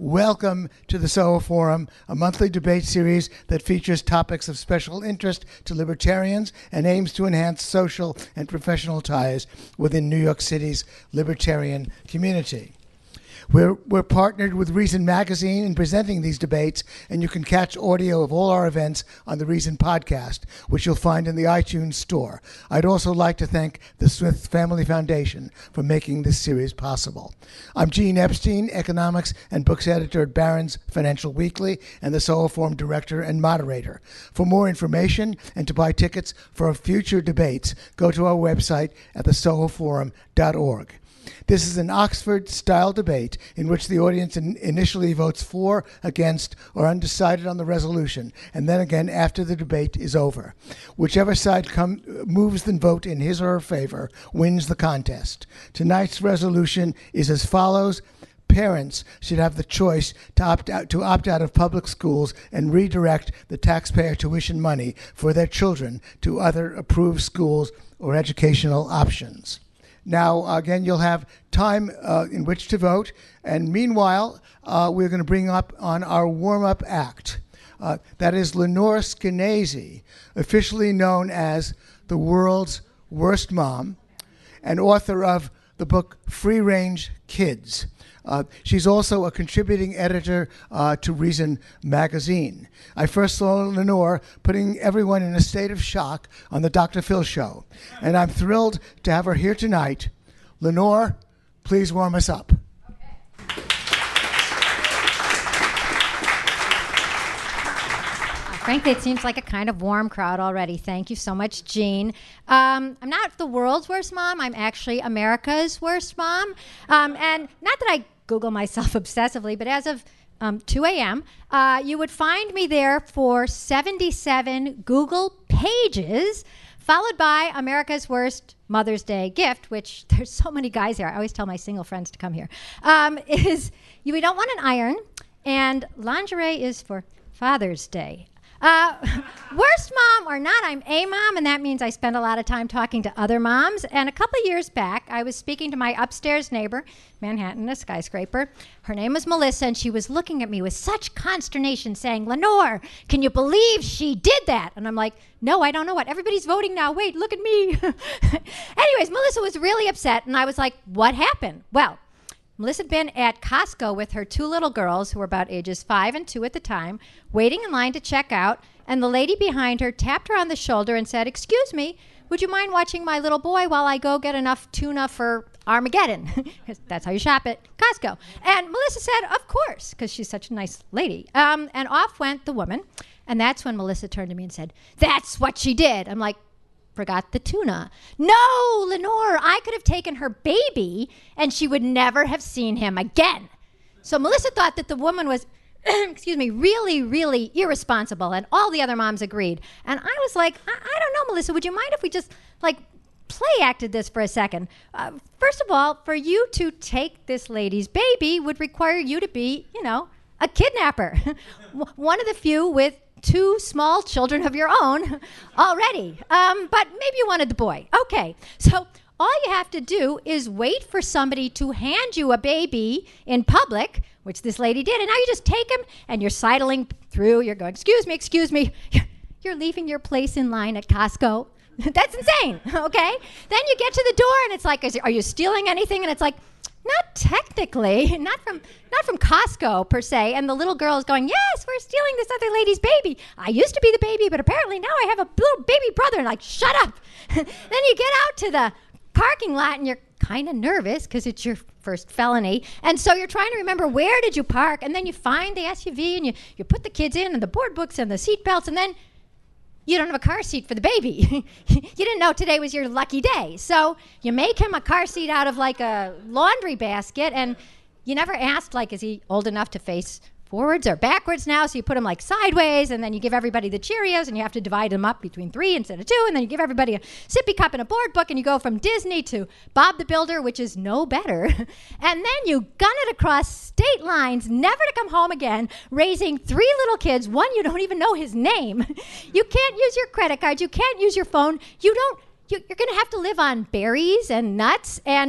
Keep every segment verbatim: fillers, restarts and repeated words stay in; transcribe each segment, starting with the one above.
Welcome to the Soho Forum, a monthly debate series that features topics of special interest to libertarians and aims to enhance social and professional ties within New York City's libertarian community. We're, we're partnered with Reason Magazine in presenting these debates, and you can catch audio of all our events on the Reason podcast, which you'll find in the iTunes store. I'd also like to thank the Smith Family Foundation for making this series possible. I'm Gene Epstein, economics and books editor at Barron's Financial Weekly, and the Soho Forum director and moderator. For more information and to buy tickets for future debates, go to our website at the soho forum dot org. This is an Oxford-style debate in which the audience in initially votes for, against, or undecided on the resolution, and then again after the debate is over. Whichever side come, moves the vote in his or her favor wins the contest. Tonight's resolution is as follows. Parents should have the choice to opt out, to opt out of public schools and redirect the taxpayer tuition money for their children to other approved schools or educational options. Now, again, you'll have time uh, in which to vote. And meanwhile, uh, we're going to bring up on our warm-up act. Uh, that is Lenore Skenazy, officially known as the world's worst mom, and author of the book Free Range Kids. Uh, she's also a contributing editor uh, to Reason Magazine. I first saw Lenore putting everyone in a state of shock on the Doctor Phil show, and I'm thrilled to have her here tonight. Lenore, please warm us up. Frankly, it seems like a kind of warm crowd already. Thank you so much, Gene. Um, I'm not the world's worst mom. I'm actually America's worst mom. Um, and not that I Google myself obsessively, but as of um, two a.m., uh, you would find me there for seventy-seven Google pages, followed by America's Worst Mother's Day Gift, which there's so many guys here. I always tell my single friends to come here. Um, is you, we don't want an iron, and lingerie is for Father's Day. Uh, worst mom or not, I'm a mom, and that means I spend a lot of time talking to other moms. And a couple of years back, I was speaking to my upstairs neighbor, Manhattan, a skyscraper. Her name was Melissa, and she was looking at me with such consternation saying, Lenore, can you believe she did that? And I'm like, no, I don't know what. Everybody's voting now. Wait, look at me. Anyways, Melissa was really upset, and I was like, what happened? Well, Melissa had been at Costco with her two little girls, who were about ages five and two at the time, waiting in line to check out, and the lady behind her tapped her on the shoulder and said, excuse me, would you mind watching my little boy while I go get enough tuna for Armageddon? That's how you shop at Costco. And Melissa said, of course, because she's such a nice lady. Um, and off went the woman, and that's when Melissa turned to me and said, that's what she did. I'm like, forgot the tuna. No, Lenore, I could have taken her baby and she would never have seen him again. So Melissa thought that the woman was, excuse me, really, really irresponsible, and all the other moms agreed. And I was like, I, I don't know, Melissa, would you mind if we just, like, play acted this for a second? Uh, first of all, for you to take this lady's baby would require you to be, you know, a kidnapper. One of the few with two small children of your own already. Um, but maybe you wanted the boy. Okay, so all you have to do is wait for somebody to hand you a baby in public, which this lady did, and now you just take him and you're sidling through. You're going, excuse me, excuse me. You're leaving your place in line at Costco. That's insane, okay? Then you get to the door and it's like, is, are you stealing anything? And it's like, not technically, not from not from Costco per se. And the little girl is going, yes, we're stealing this other lady's baby. I used to be the baby, but apparently now I have a little baby brother. And like, shut up. Then you get out to the parking lot and you're kind of nervous because it's your first felony. And so you're trying to remember, where did you park? And then you find the S U V and you, you put the kids in and the board books and the seat belts, and then you don't have a car seat for the baby. You didn't know today was your lucky day. So you make him a car seat out of like a laundry basket, and you never asked, like, is he old enough to face forwards or backwards now? So you put him like sideways, and then you give everybody the Cheerios, and you have to divide them up between three instead of two, and then you give everybody a sippy cup and a board book, and you go from Disney to Bob the Builder, which is no better. And then you gun it across state lines, never to come home again, raising three little kids, one you don't even know his name. You can't use your credit card. You can't use your phone. You don't, you, you're going to have to live on berries and nuts, and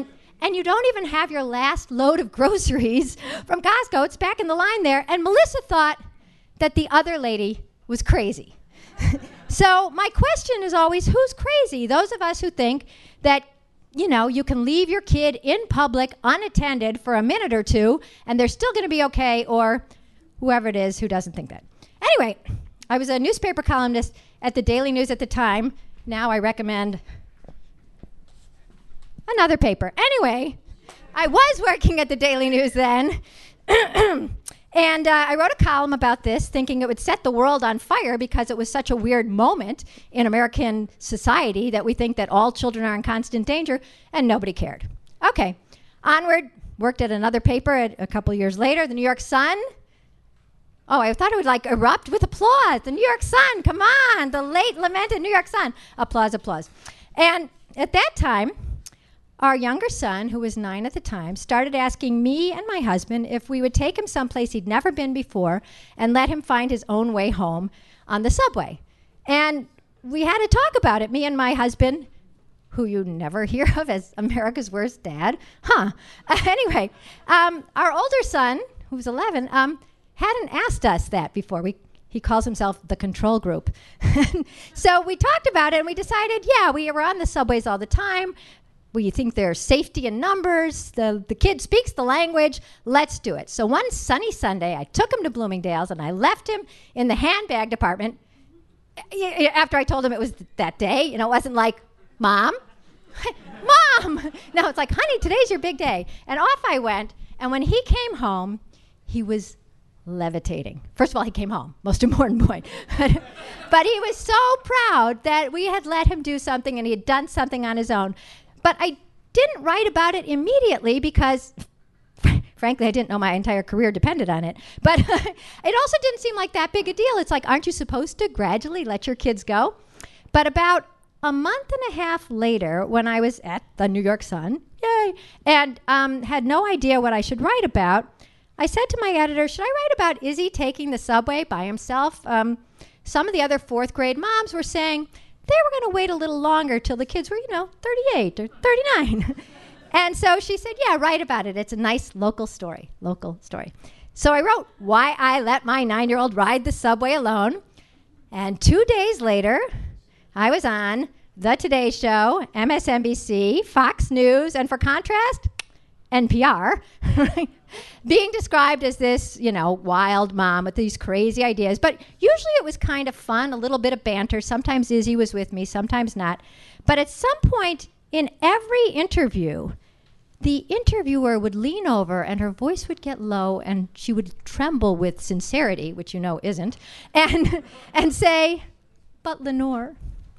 and you don't even have your last load of groceries from Costco. It's back in the line there. And Melissa thought that the other lady was crazy. So my question is always, who's crazy? Those of us who think that, you know, you can leave your kid in public unattended for a minute or two and they're still going to be okay, or whoever it is who doesn't think that. Anyway, I was a newspaper columnist at the Daily News at the time. Now I recommend another paper. Anyway, I was working at the Daily News then. And uh, I wrote a column about this, thinking it would set the world on fire because it was such a weird moment in American society that we think that all children are in constant danger, and nobody cared. Okay, onward, worked at another paper at, a couple years later, the New York Sun. Oh, I thought it would like erupt with applause. The New York Sun, come on, the late lamented New York Sun. Applause, applause. And at that time, our younger son, who was nine at the time, started asking me and my husband if we would take him someplace he'd never been before and let him find his own way home on the subway. And we had to talk about it, me and my husband, who you never hear of as America's worst dad. Huh. Uh, anyway, um, our older son, who was eleven, um, hadn't asked us that before. We He calls himself the control group. So we talked about it, and we decided, yeah, we were on the subways all the time. We think there's safety in numbers. The, the kid speaks the language. Let's do it. So one sunny Sunday, I took him to Bloomingdale's, and I left him in the handbag department after I told him it was that day. You know, it wasn't like, Mom, Mom. No, it's like, honey, today's your big day. And off I went. And when he came home, he was levitating. First of all, he came home, most important point. But he was so proud that we had let him do something and he had done something on his own. But I didn't write about it immediately because, frankly, I didn't know my entire career depended on it. But it also didn't seem like that big a deal. It's like, aren't you supposed to gradually let your kids go? But about a month and a half later, when I was at the New York Sun, yay, and um, had no idea what I should write about, I said to my editor, should I write about Izzy taking the subway by himself? Um, some of the other fourth grade moms were saying they were going to wait a little longer till the kids were, you know, thirty-eight or thirty-nine. And so she said, yeah, write about it. It's a nice local story, local story. So I wrote why I let my nine-year-old ride the subway alone. And two days later, I was on The Today Show, M S N B C, Fox News, and for contrast, N P R, being described as this, you know, wild mom with these crazy ideas. But usually it was kind of fun, a little bit of banter. Sometimes Izzy was with me, sometimes not. But at some point in every interview, the interviewer would lean over and her voice would get low and she would tremble with sincerity, which you know isn't, and and say, but Lenore,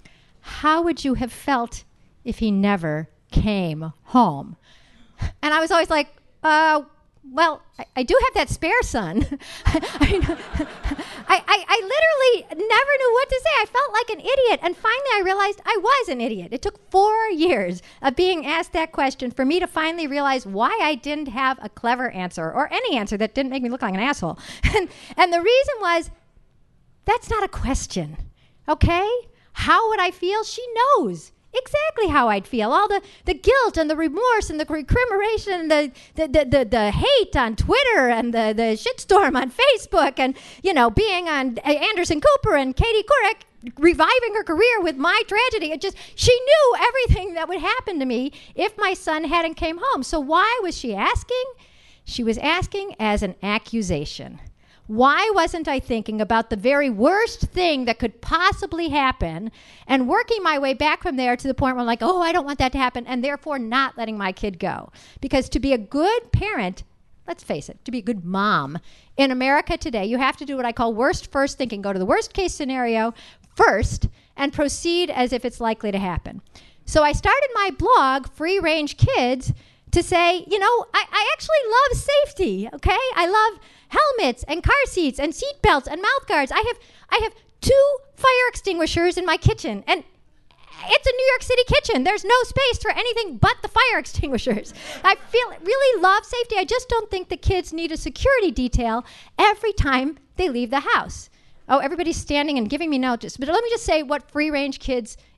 how would you have felt if he never came home? And I was always like, uh, well, I, I do have that spare son. I, I, I, I literally never knew what to say. I felt like an idiot. And finally I realized I was an idiot. It took four years of being asked that question for me to finally realize why I didn't have a clever answer or any answer that didn't make me look like an asshole. And, and the reason was, that's not a question, okay? How would I feel? She knows exactly how I'd feel. All the, the guilt and the remorse and the recrimination and the, the, the, the, the hate on Twitter and the, the shitstorm on Facebook and, you know, being on Anderson Cooper and Katie Couric, reviving her career with my tragedy. It just, she knew everything that would happen to me if my son hadn't came home. So why was she asking? She was asking as an accusation. Why wasn't I thinking about the very worst thing that could possibly happen and working my way back from there to the point where I'm like, oh, I don't want that to happen, and therefore not letting my kid go? Because to be a good parent, let's face it, to be a good mom in America today, you have to do what I call worst first thinking. Go to the worst case scenario first and proceed as if it's likely to happen. So I started my blog, Free Range Kids, to say, you know, I, I actually love safety, okay? I love helmets and car seats and seat belts and mouth guards. I have I have two fire extinguishers in my kitchen, and it's a New York City kitchen. There's no space for anything but the fire extinguishers. I feel really love safety. I just don't think the kids need a security detail every time they leave the house. Oh, everybody's standing and giving me notes. But let me just say what Free Range Kids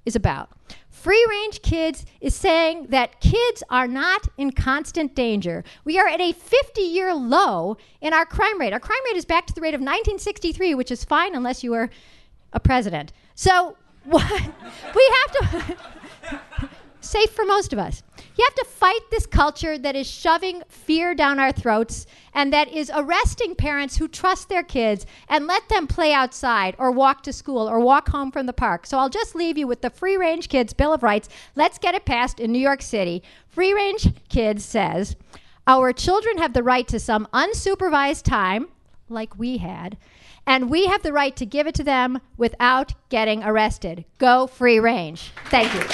is about. Free Range Kids is saying that kids are not in constant danger. We are at a fifty-year low in our crime rate. Our crime rate is back to the rate of nineteen sixty-three, which is fine unless you were a president. So what, we have to... safe for most of us. You have to fight this culture that is shoving fear down our throats and that is arresting parents who trust their kids and let them play outside or walk to school or walk home from the park. So I'll just leave you with the Free Range Kids Bill of Rights. Let's get it passed in New York City. Free Range Kids says, our children have the right to some unsupervised time, like we had, and we have the right to give it to them without getting arrested. Go Free Range. Thank you.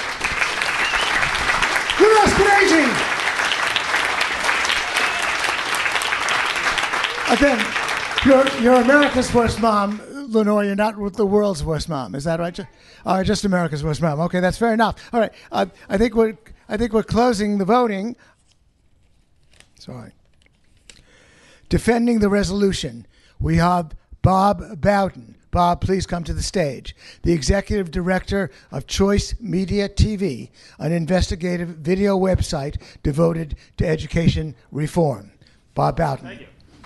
Who else can aging? Again, you're, you're America's worst mom, Lenore. You're not the world's worst mom. Is that right? All right, just America's worst mom. Okay, that's fair enough. All right, uh, I think we're I think we're closing the voting. Sorry. Defending the resolution, we have Bob Bowden. Bob, please come to the stage. The Executive Director of Choice Media T V, an investigative video website devoted to education reform. Bob Bowden. Thank you.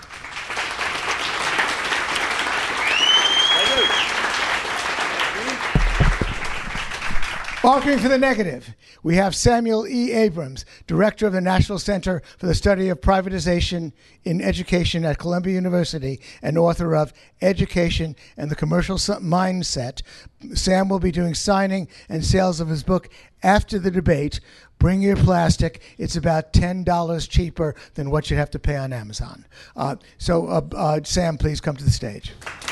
Arguing for the negative, we have Samuel E. Abrams, Director of the National Center for the Study of Privatization in Education at Columbia University and author of Education and the Commercial Mindset. Sam will be doing signing and sales of his book after the debate. Bring your plastic. It's about ten dollars cheaper than what you'd have to pay on Amazon. Uh, so, uh, uh, Sam, please come to the stage.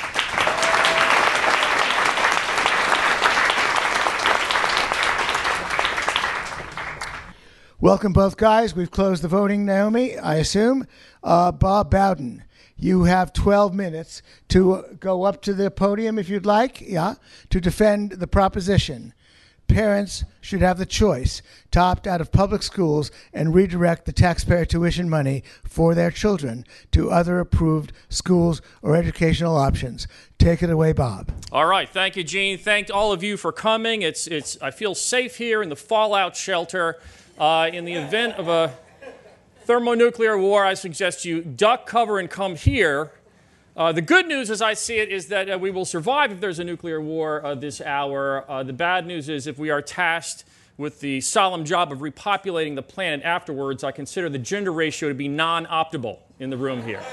Welcome, both guys. We've closed the voting, Naomi, I assume. Uh, Bob Bowden, you have twelve minutes to go up to the podium, if you'd like, yeah, to defend the proposition. Parents should have the choice to opt out of public schools and redirect the taxpayer tuition money for their children to other approved schools or educational options. Take it away, Bob. All right. Thank you, Gene. Thank all of you for coming. It's, it's, I feel safe here in the fallout shelter. Uh, in the event of a thermonuclear war, I suggest you duck cover and come here. Uh, the good news, as I see it, is that uh, we will survive if there's a nuclear war uh, this hour. Uh, the bad news is if we are tasked with the solemn job of repopulating the planet afterwards, I consider the gender ratio to be non-optimal in the room here.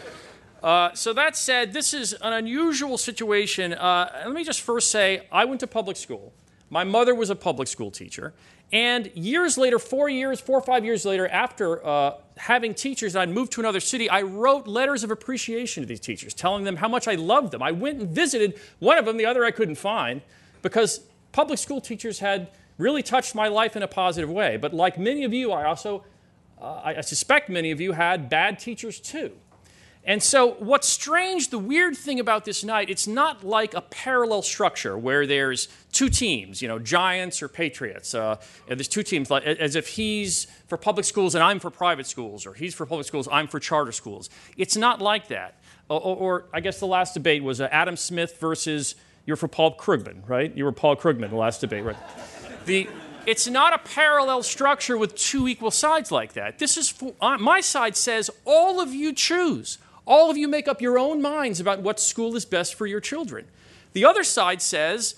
Uh, so that said, this is an unusual situation. Uh, let me just first say, I went to public school. My mother was a public school teacher. And years later, four years, four or five years later, after uh, having teachers, I'd moved to another city, I wrote letters of appreciation to these teachers, telling them how much I loved them. I went and visited one of them, the other I couldn't find, because public school teachers had really touched my life in a positive way. But like many of you, I also, uh, I suspect many of you had bad teachers too. And so what's strange, the weird thing about this night, it's not like a parallel structure where there's two teams, you know, Giants or Patriots. Uh, and there's two teams, like, as if he's for public schools and I'm for private schools, or he's for public schools, I'm for charter schools. It's not like that. Or, or, or I guess the last debate was uh, Adam Smith versus, you're for Paul Krugman, right? You were Paul Krugman, the last debate, right? The... It's not a parallel structure with two equal sides like that. This is, for, uh, my side says, all of you choose. All of you make up your own minds about what school is best for your children. The other side says,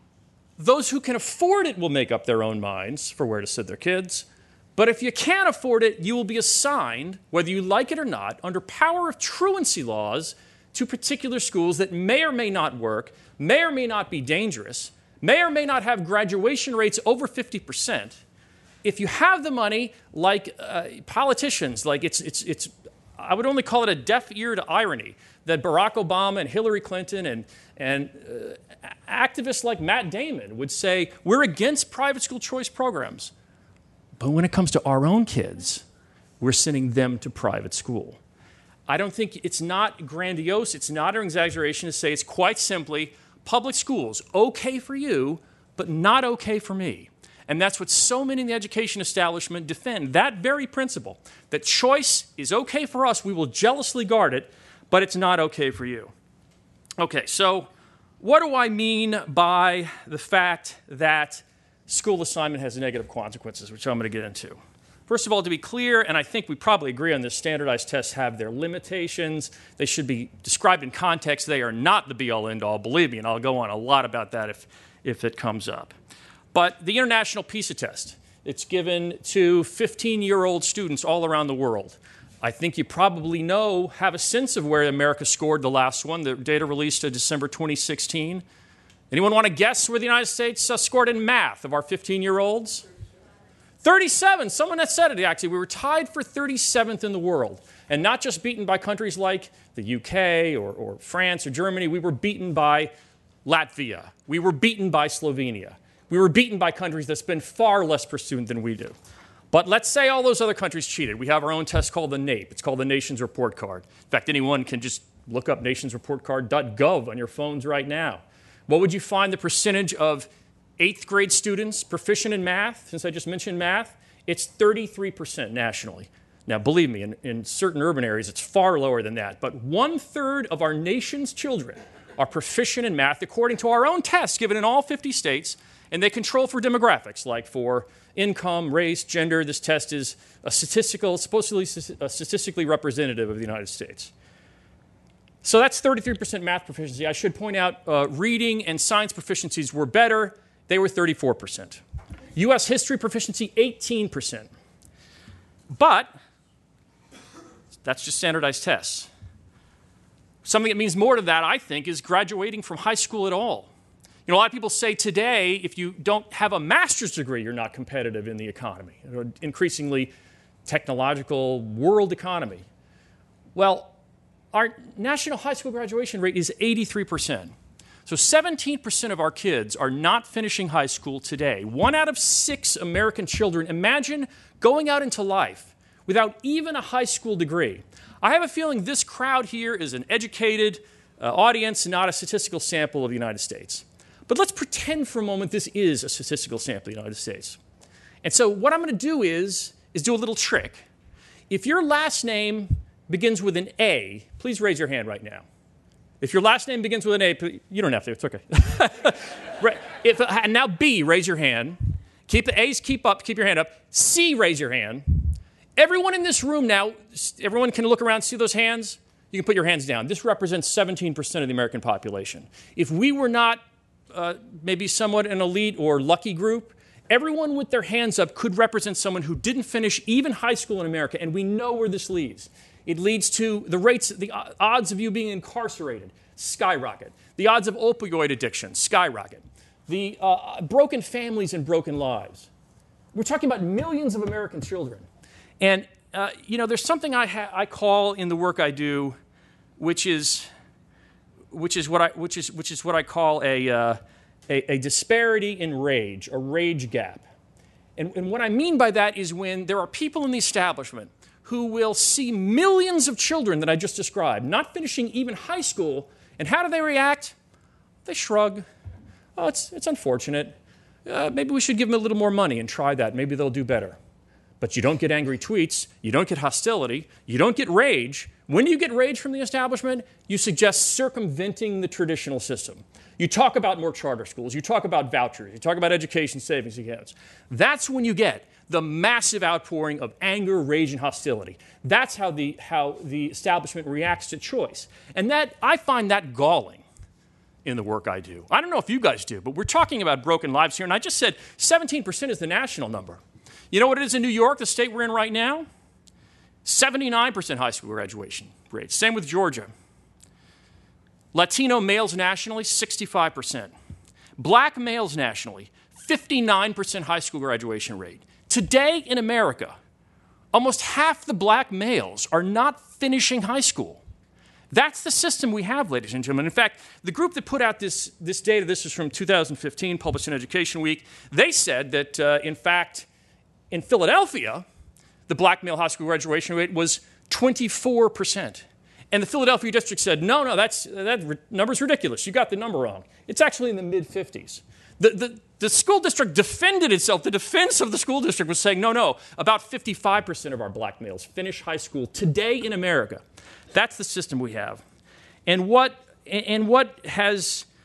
those who can afford it will make up their own minds for where to send their kids. But if you can't afford it, you will be assigned, whether you like it or not, under power of truancy laws to particular schools that may or may not work, may or may not be dangerous, may or may not have graduation rates over fifty percent. If you have the money, like uh, politicians, like it's, it's, it's, I would only call it a deaf ear to irony that Barack Obama and Hillary Clinton and, and uh, activists like Matt Damon would say, we're against private school choice programs. But when it comes to our own kids, we're sending them to private school. I don't think it's not grandiose, it's not an exaggeration to say it's quite simply public schools, okay for you, but not okay for me. And that's what so many in the education establishment defend, that very principle, that choice is okay for us, we will jealously guard it, but it's not okay for you. Okay, so what do I mean by the fact that school assignment has negative consequences, which I'm going to get into? First of all, to be clear, and I think we probably agree on this, standardized tests have their limitations. They should be described in context. They are not the be-all, end-all, believe me, and I'll go on a lot about that if, if it comes up. But the International PISA test, it's given to fifteen-year-old students all around the world. I think you probably know, have a sense of where America scored the last one. The data released in December twenty sixteen. Anyone want to guess where the United States uh, scored in math of our fifteen-year-olds? thirty-seven. Someone that said it, actually. We were tied for thirty-seventh in the world. And not just beaten by countries like the U K or, or France or Germany. We were beaten by Latvia. We were beaten by Slovenia. We were beaten by countries that spend far less per student than we do. But let's say all those other countries cheated. We have our own test called the NAEP. It's called the Nations Report Card. In fact, anyone can just look up nationsreport report card dot gov on your phones right now. What would you find the percentage of eighth grade students proficient in math? Since I just mentioned math, it's thirty-three percent nationally. Now, believe me, in, in certain urban areas, it's far lower than that. But one-third of our nation's children are proficient in math according to our own tests given in all fifty states, and they control for demographics, like for income, race, gender. This test is a statistical, supposedly a statistically representative of the United States. So that's thirty-three percent math proficiency. I should point out uh, reading and science proficiencies were better. They were thirty-four percent. U S history proficiency, eighteen percent. But that's just standardized tests. Something that means more to that, I think, is graduating from high school at all. You know, a lot of people say today, if you don't have a master's degree, you're not competitive in the economy, an increasingly technological world economy. Well, our national high school graduation rate is eighty-three percent. So seventeen percent of our kids are not finishing high school today. One out of six American children, imagine going out into life without even a high school degree. I have a feeling this crowd here is an educated uh, audience, not a statistical sample of the United States. But let's pretend for a moment this is a statistical sample of the United States. And so what I'm going to do is, is do a little trick. If your last name begins with an A, please raise your hand right now. If your last name begins with an A, you don't have to, it's okay. if, and now B, raise your hand. Keep the A's, keep up, keep your hand up. C, raise your hand. Everyone in this room now, everyone can look around, see those hands? You can put your hands down. This represents seventeen percent of the American population. If we were not uh, maybe somewhat an elite or lucky group, everyone with their hands up could represent someone who didn't finish even high school in America, and we know where this leads. It leads to the rates, the odds of you being incarcerated skyrocket. The odds of opioid addiction skyrocket. The uh, broken families and broken lives. We're talking about millions of American children. And, uh, you know, there's something I, ha- I call in the work I do, which is, which is, what, I, which is, which is what I call a, uh, a, a disparity in rage, a rage gap. And, and what I mean by that is when there are people in the establishment who will see millions of children that I just described, not finishing even high school, and how do they react? They shrug. Oh, it's, it's unfortunate. Uh, maybe we should give them a little more money and try that. Maybe they'll do better. But you don't get angry tweets. You don't get hostility. You don't get rage. When do you get rage from the establishment? You suggest circumventing the traditional system. You talk about more charter schools. You talk about vouchers. You talk about education savings accounts. That's when you get the massive outpouring of anger, rage, and hostility. That's how the, how the establishment reacts to choice. And that I find that galling in the work I do. I don't know if you guys do, but we're talking about broken lives here. And I just said seventeen percent is the national number. You know what it is in New York, the state we're in right now? seventy-nine percent high school graduation rate. Same with Georgia. Latino males nationally, sixty-five percent. Black males nationally, fifty-nine percent high school graduation rate. Today in America, almost half the black males are not finishing high school. That's the system we have, ladies and gentlemen. In fact, the group that put out this, this data, this is from two thousand fifteen, published in Education Week, they said that, uh, in fact, in Philadelphia, the black male high school graduation rate was twenty-four percent. And the Philadelphia district said, no, no, that's, that number's ridiculous. You got the number wrong. It's actually in the mid fifties. The, the, the school district defended itself. The defense of the school district was saying, no, no, about fifty-five percent of our black males finish high school today in America. That's the system we have. And what, and what has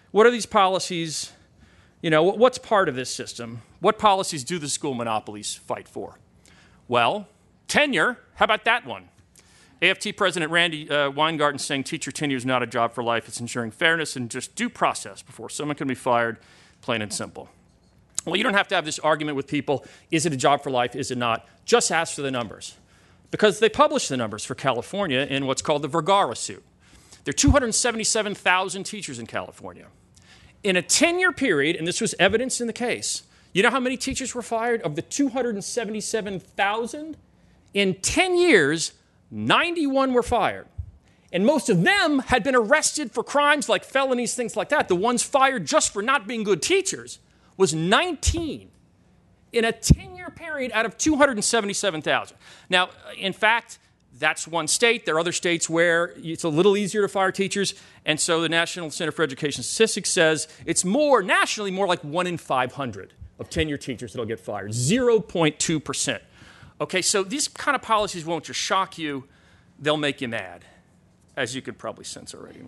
What are these policies? You know, what's part of this system? What policies do the school monopolies fight for? Well, tenure. How about that one? A F T President Randy uh, Weingarten saying teacher tenure is not a job for life. It's ensuring fairness and just due process before someone can be fired, plain and simple. Well, you don't have to have this argument with people. Is it a job for life? Is it not? Just ask for the numbers. Because they published the numbers for California in what's called the Vergara suit. There are two hundred seventy-seven thousand teachers in California. In a ten-year period, and this was evidenced in the case, you know how many teachers were fired? Of the two hundred seventy-seven thousand, in ten years, ninety-one were fired. And most of them had been arrested for crimes like felonies, things like that. The ones fired just for not being good teachers was nineteen in a ten-year period out of two hundred seventy-seven thousand. Now, in fact, that's one state. There are other states where it's a little easier to fire teachers, and so the National Center for Education Statistics says it's more, nationally, more like one in five hundred of tenure teachers that'll get fired, zero point two percent. Okay, so these kind of policies won't just shock you, they'll make you mad, as you could probably sense already.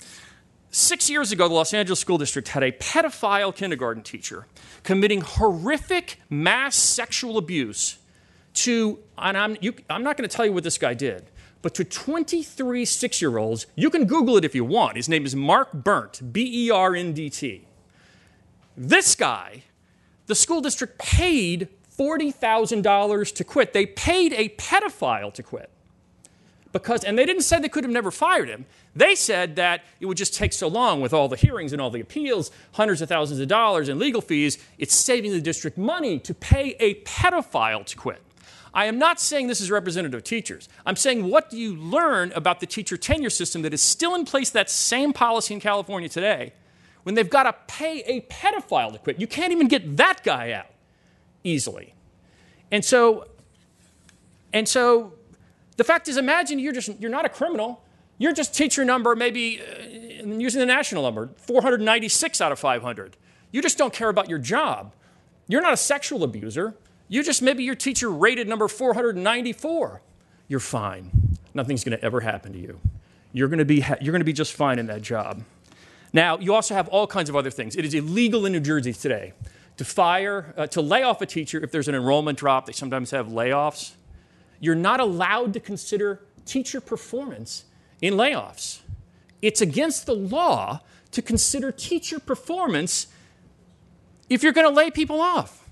Six years ago, the Los Angeles School District had a pedophile kindergarten teacher committing horrific mass sexual abuse to, and I'm, you, I'm not going to tell you what this guy did, but to twenty-three six-year-olds. You can Google it if you want. His name is Mark Berndt, B E R N D T. This guy, the school district paid forty thousand dollars to quit. They paid a pedophile to quit. Because, and they didn't say they could have never fired him. They said that it would just take so long with all the hearings and all the appeals, hundreds of thousands of dollars in legal fees, it's saving the district money to pay a pedophile to quit. I am not saying this is representative of teachers. I'm saying, what do you learn about the teacher tenure system that is still in place, that same policy in California today, when they've got to pay a pedophile to quit? You can't even get that guy out easily. And so, and so, the fact is, imagine you're just, you're not a criminal. You're just teacher number, maybe uh, using the national number, four hundred ninety-six out of five hundred. You just don't care about your job. You're not a sexual abuser. You just, maybe your teacher rated number four hundred ninety-four. You're fine. Nothing's going to ever happen to you. You're going to be, you're going to be just fine in that job. Now, you also have all kinds of other things. It is illegal in New Jersey today to fire, uh, to lay off a teacher if there's an enrollment drop. They sometimes have layoffs. You're not allowed to consider teacher performance in layoffs. It's against the law to consider teacher performance if you're going to lay people off.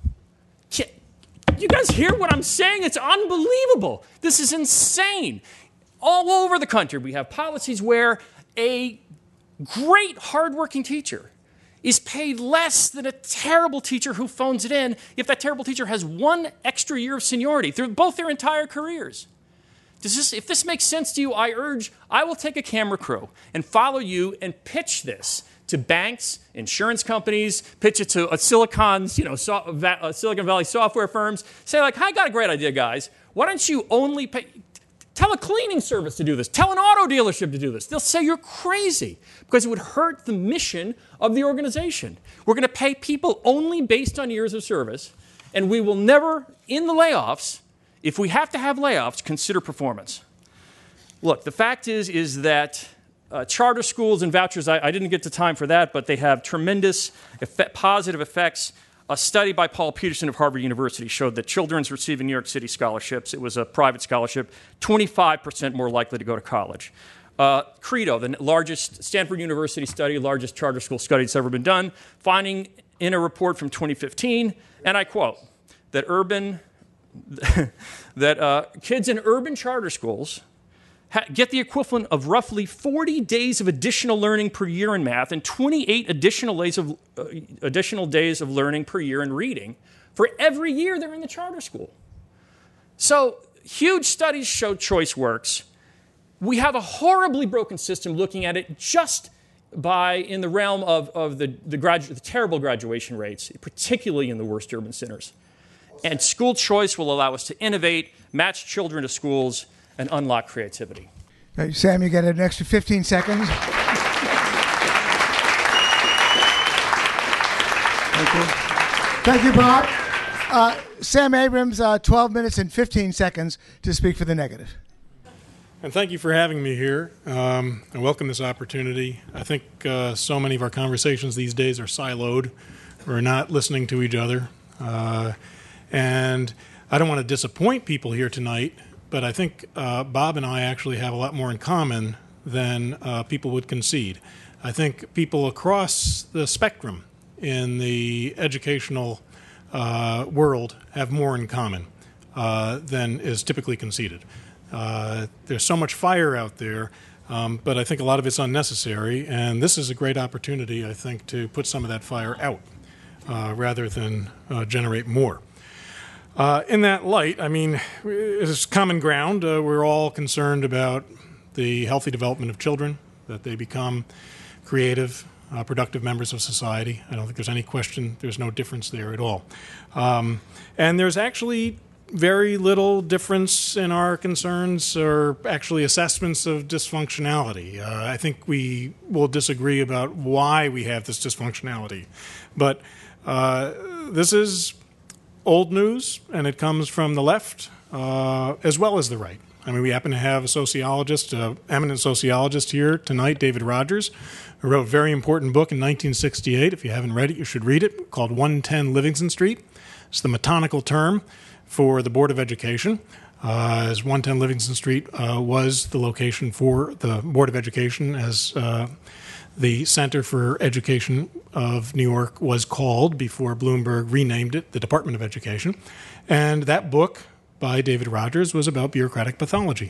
You guys hear what I'm saying? It's unbelievable. This is insane. All over the country, we have policies where a great, hardworking teacher is paid less than a terrible teacher who phones it in if that terrible teacher has one extra year of seniority through both their entire careers. Does this, if this makes sense to you, I urge, I will take a camera crew and follow you and pitch this to banks, insurance companies, pitch it to a Silicon's, you know, so, uh, Silicon Valley software firms. Say like, I got a great idea, guys. Why don't you only pay... Tell a cleaning service to do this. Tell an auto dealership to do this. They'll say you're crazy because it would hurt the mission of the organization. We're going to pay people only based on years of service, and we will never, in the layoffs, if we have to have layoffs, consider performance. Look, the fact is, is that uh, charter schools and vouchers, I, I didn't get to time for that, but they have tremendous effect, positive effects. A study by Paul Peterson of Harvard University showed that children receiving New York City scholarships, it was a private scholarship, twenty-five percent more likely to go to college. Uh, Credo, the largest Stanford University study, largest charter school study that's ever been done, finding in a report from twenty fifteen, and I quote, that urban, that uh, kids in urban charter schools get the equivalent of roughly forty days of additional learning per year in math and twenty-eight additional days of, uh, additional days of learning per year in reading for every year they're in the charter school. So huge studies show choice works. We have a horribly broken system looking at it just by in the realm of, of the, the, gradu- the terrible graduation rates, particularly in the worst urban centers. And school choice will allow us to innovate, match children to schools, and unlock creativity. Uh, Sam, you get an extra fifteen seconds. Thank you. Thank you, Bob. Uh, Sam Abrams, uh, twelve minutes and fifteen seconds to speak for the negative. And thank you for having me here. Um, I welcome this opportunity. I think uh, so many of our conversations these days are siloed. We're not listening to each other. Uh, and I don't want to disappoint people here tonight, but I think uh, Bob and I actually have a lot more in common than uh, people would concede. I think people across the spectrum in the educational uh, world have more in common uh, than is typically conceded. Uh, there's so much fire out there, um, but I think a lot of it's unnecessary, and this is a great opportunity, I think, to put some of that fire out uh, rather than uh, generate more. Uh, in that light, I mean, it's common ground. Uh, we're all concerned about the healthy development of children, that they become creative, uh, productive members of society. I don't think there's any question. There's no difference there at all. Um, and there's actually very little difference in our concerns or actually assessments of dysfunctionality. Uh, I think we will disagree about why we have this dysfunctionality. But uh, this is old news, and it comes from the left uh, as well as the right. I mean, we happen to have a sociologist, an eminent sociologist here tonight, David Rogers, who wrote a very important book in nineteen sixty-eight. If you haven't read it, you should read it, called one ten Livingston Street. It's the metonical term for the Board of Education, uh, as one ten Livingston Street uh, was the location for the Board of Education, as uh, the Center for Education of New York was called before Bloomberg renamed it the Department of Education. And that book by David Rogers was about bureaucratic pathology.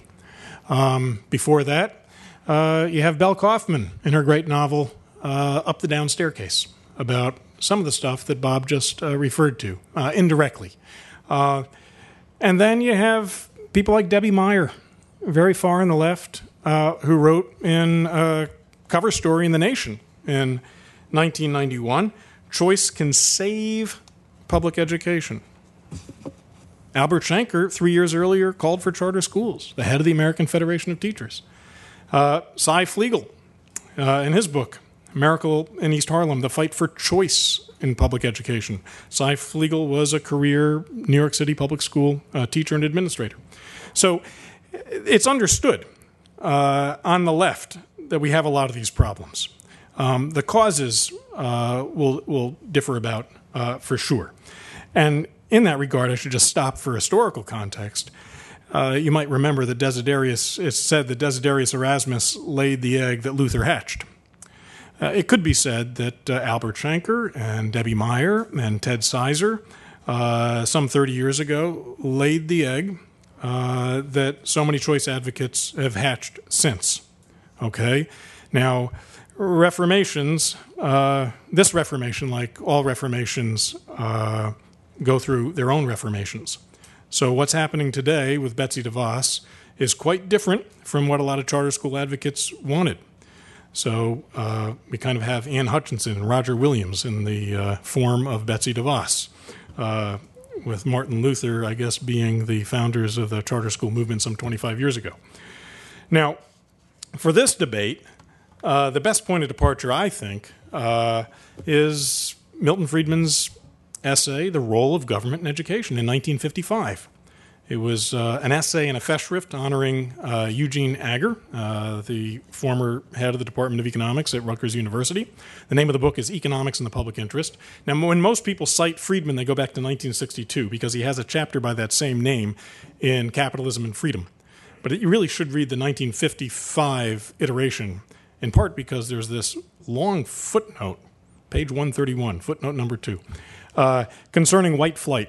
Um, before that, uh, you have Belle Kaufman in her great novel, uh, Up the Down Staircase, about some of the stuff that Bob just uh, referred to uh, indirectly. Uh, and then you have people like Debbie Meyer, very far on the left, uh, who wrote in a cover story in The Nation in nineteen ninety-one, "Choice can save public education." Albert Shanker, three years earlier, called for charter schools, the head of the American Federation of Teachers. Uh, Cy Flegel, uh, in his book, Miracle in East Harlem, The Fight for Choice in Public Education. Cy Flegel was a career New York City public school uh, teacher and administrator. So it's understood uh, on the left that we have a lot of these problems. Um, the causes uh, will, will differ about uh, for sure. And in that regard, I should just stop for historical context. Uh, you might remember that Desiderius, it's said that Desiderius Erasmus laid the egg that Luther hatched. Uh, it could be said that uh, Albert Shanker and Debbie Meyer and Ted Sizer, uh, some thirty years ago, laid the egg uh, that so many choice advocates have hatched since. Okay? Now, reformations, uh, this reformation, like all reformations, uh, go through their own reformations. So what's happening today with Betsy DeVos is quite different from what a lot of charter school advocates wanted. So uh, we kind of have Ann Hutchinson and Roger Williams in the uh, form of Betsy DeVos, uh, with Martin Luther, I guess, being the founders of the charter school movement some twenty-five years ago. Now, for this debate, uh, the best point of departure, I think, uh, is Milton Friedman's essay, The Role of Government in Education, in nineteen fifty-five. It was uh, an essay and a Festschrift honoring uh, Eugene Agar, uh, the former head of the Department of Economics at Rutgers University. The name of the book is Economics in the Public Interest. Now, when most people cite Friedman, they go back to nineteen sixty-two because he has a chapter by that same name in Capitalism and Freedom. But it, you really should read the nineteen fifty-five iteration, in part because there's this long footnote, page one thirty-one, footnote number two, uh, concerning white flight.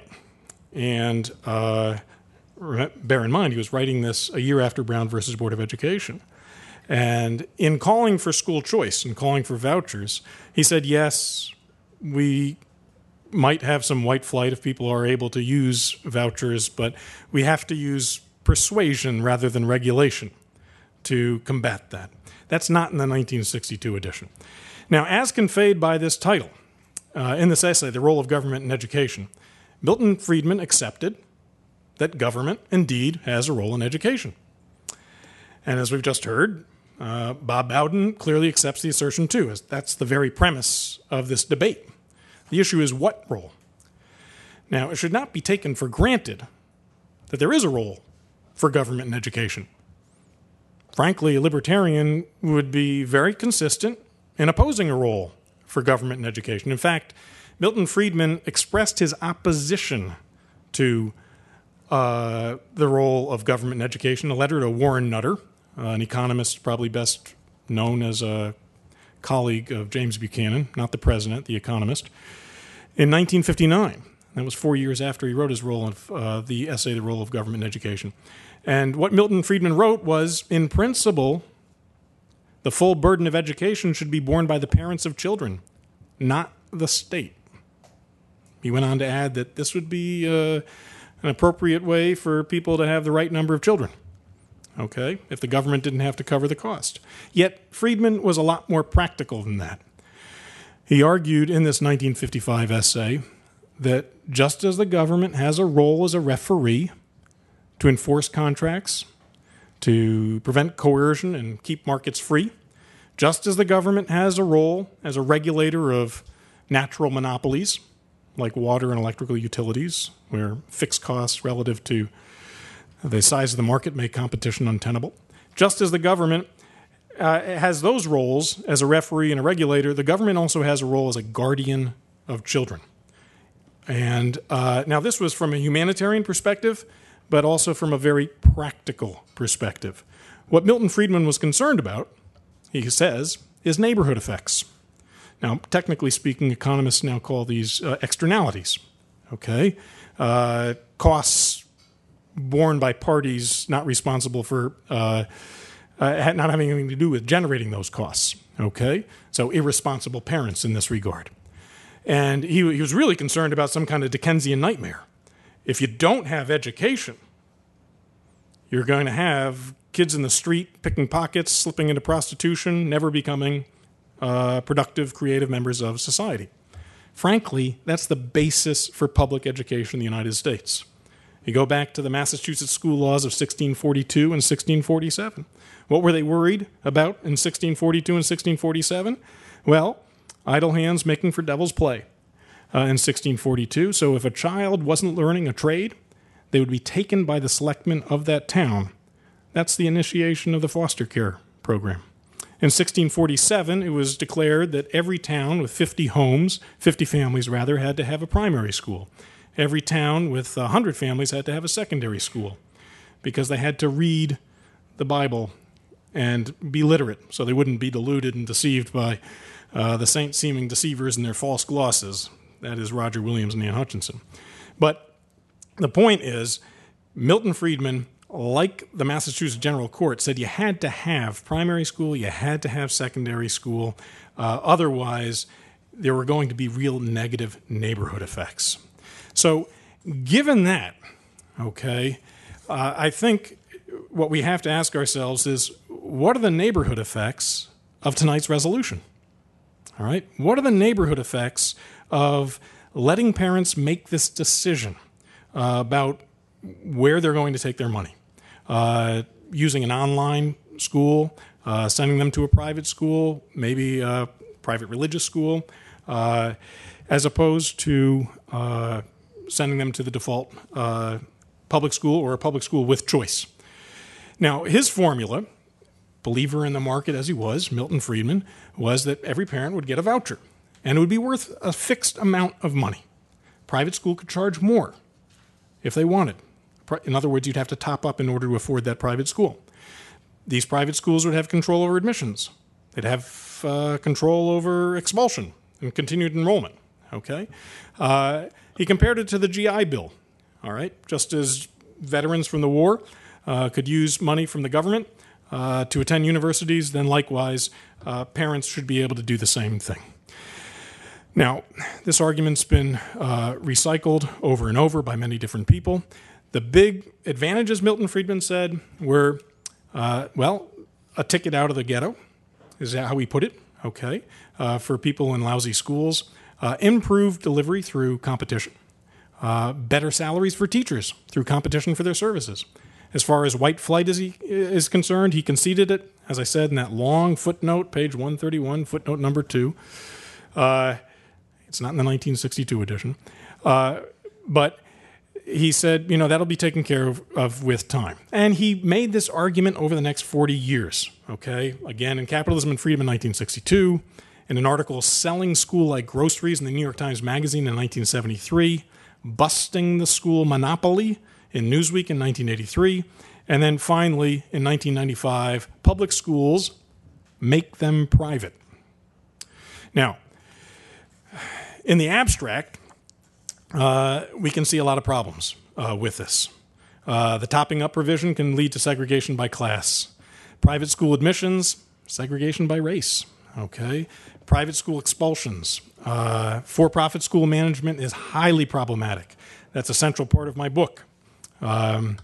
And uh, bear in mind, he was writing this a year after Brown versus Board of Education. And in calling for school choice and calling for vouchers, he said, yes, we might have some white flight if people are able to use vouchers, but we have to use persuasion rather than regulation to combat that. That's not in the nineteen sixty-two edition. Now, as conveyed by this title, uh, in this essay, The Role of Government in Education, Milton Friedman accepted that government indeed has a role in education. And as we've just heard, uh, Bob Bowden clearly accepts the assertion too, as that's the very premise of this debate. The issue is what role? Now, it should not be taken for granted that there is a role for government in education. frankly, a libertarian would be very consistent in opposing a role for government in education. In fact, Milton Friedman expressed his opposition to uh, the role of government in education in a letter to Warren Nutter, uh, an economist probably best known as a colleague of James Buchanan, not the president, the economist, in nineteen fifty-nine. That was four years after he wrote his role of uh, the essay, The Role of Government in Education. And what Milton Friedman wrote was, in principle, the full burden of education should be borne by the parents of children, not the state. He went on to add that this would be uh, an appropriate way for people to have the right number of children, okay, if the government didn't have to cover the cost. Yet Friedman was a lot more practical than that. He argued in this nineteen fifty-five essay that just as the government has a role as a referee to enforce contracts, to prevent coercion and keep markets free, just as the government has a role as a regulator of natural monopolies, like water and electrical utilities, where fixed costs relative to the size of the market make competition untenable, just as the government uh, has those roles as a referee and a regulator, the government also has a role as a guardian of children. And uh, now this was from a humanitarian perspective, but also from a very practical perspective. What Milton Friedman was concerned about, he says, is neighborhood effects. Now, technically speaking, economists now call these uh, externalities, okay? Uh, costs borne by parties not responsible for, uh, uh, not having anything to do with generating those costs, okay? So irresponsible parents in this regard. And he, he was really concerned about some kind of Dickensian nightmare. If you don't have education, you're going to have kids in the street picking pockets, slipping into prostitution, never becoming uh, productive, creative members of society. Frankly, that's the basis for public education in the United States. You go back to the Massachusetts school laws of sixteen forty-two and sixteen forty-seven. What were they worried about in sixteen forty-two and sixteen forty-seven? Well, idle hands making for devil's play uh, in sixteen forty-two. So if a child wasn't learning a trade, they would be taken by the selectmen of that town. That's the initiation of the foster care program. In sixteen forty-seven, it was declared that every town with fifty homes, fifty families rather, had to have a primary school. Every town with one hundred families had to have a secondary school because they had to read the Bible and be literate so they wouldn't be deluded and deceived by uh, the saint-seeming deceivers and their false glosses. That is Roger Williams and Ann Hutchinson. But the point is, Milton Friedman, like the Massachusetts General Court, said you had to have primary school, you had to have secondary school. Uh, otherwise, there were going to be real negative neighborhood effects. So given that, okay, uh, I think what we have to ask ourselves is, what are the neighborhood effects of tonight's resolution? All right? What are the neighborhood effects of letting parents make this decision uh, about where they're going to take their money? Uh, using an online school, uh, sending them to a private school, maybe a private religious school, uh, as opposed to uh, sending them to the default uh, public school or a public school with choice. Now, his formula, believer in the market as he was, Milton Friedman, was that every parent would get a voucher, and it would be worth a fixed amount of money. Private school could charge more if they wanted. In other words, you'd have to top up in order to afford that private school. These private schools would have control over admissions. They'd have uh, control over expulsion and continued enrollment. Okay, uh, he compared it to the G I Bill. All right, just as veterans from the war uh, could use money from the government uh, to attend universities, then likewise, uh, parents should be able to do the same thing. Now, this argument's been uh, recycled over and over by many different people. The big advantages, Milton Friedman said, were, uh, well, a ticket out of the ghetto, is that how he put it? Okay, uh, for people in lousy schools. Uh, improved delivery through competition. Uh, better salaries for teachers through competition for their services. As far as white flight is, he, is concerned, he conceded it, as I said, in that long footnote, page one thirty-one, footnote number two. Uh, it's not in the nineteen sixty-two edition. Uh, but he said, you know, that'll be taken care of, of with time. And he made this argument over the next forty years, okay? Again, in Capitalism and Freedom in nineteen sixty-two, in an article, Selling School Like Groceries in the New York Times Magazine in nineteen seventy-three, Busting the School Monopoly in Newsweek in nineteen eighty-three, and then finally, in nineteen ninety-five, Public Schools, Make Them Private. Now, in the abstract, uh, we can see a lot of problems uh, with this. Uh, the topping up provision can lead to segregation by class. Private school admissions, segregation by race. Okay. Private school expulsions. Uh, for-profit school management is highly problematic. That's a central part of my book. Um,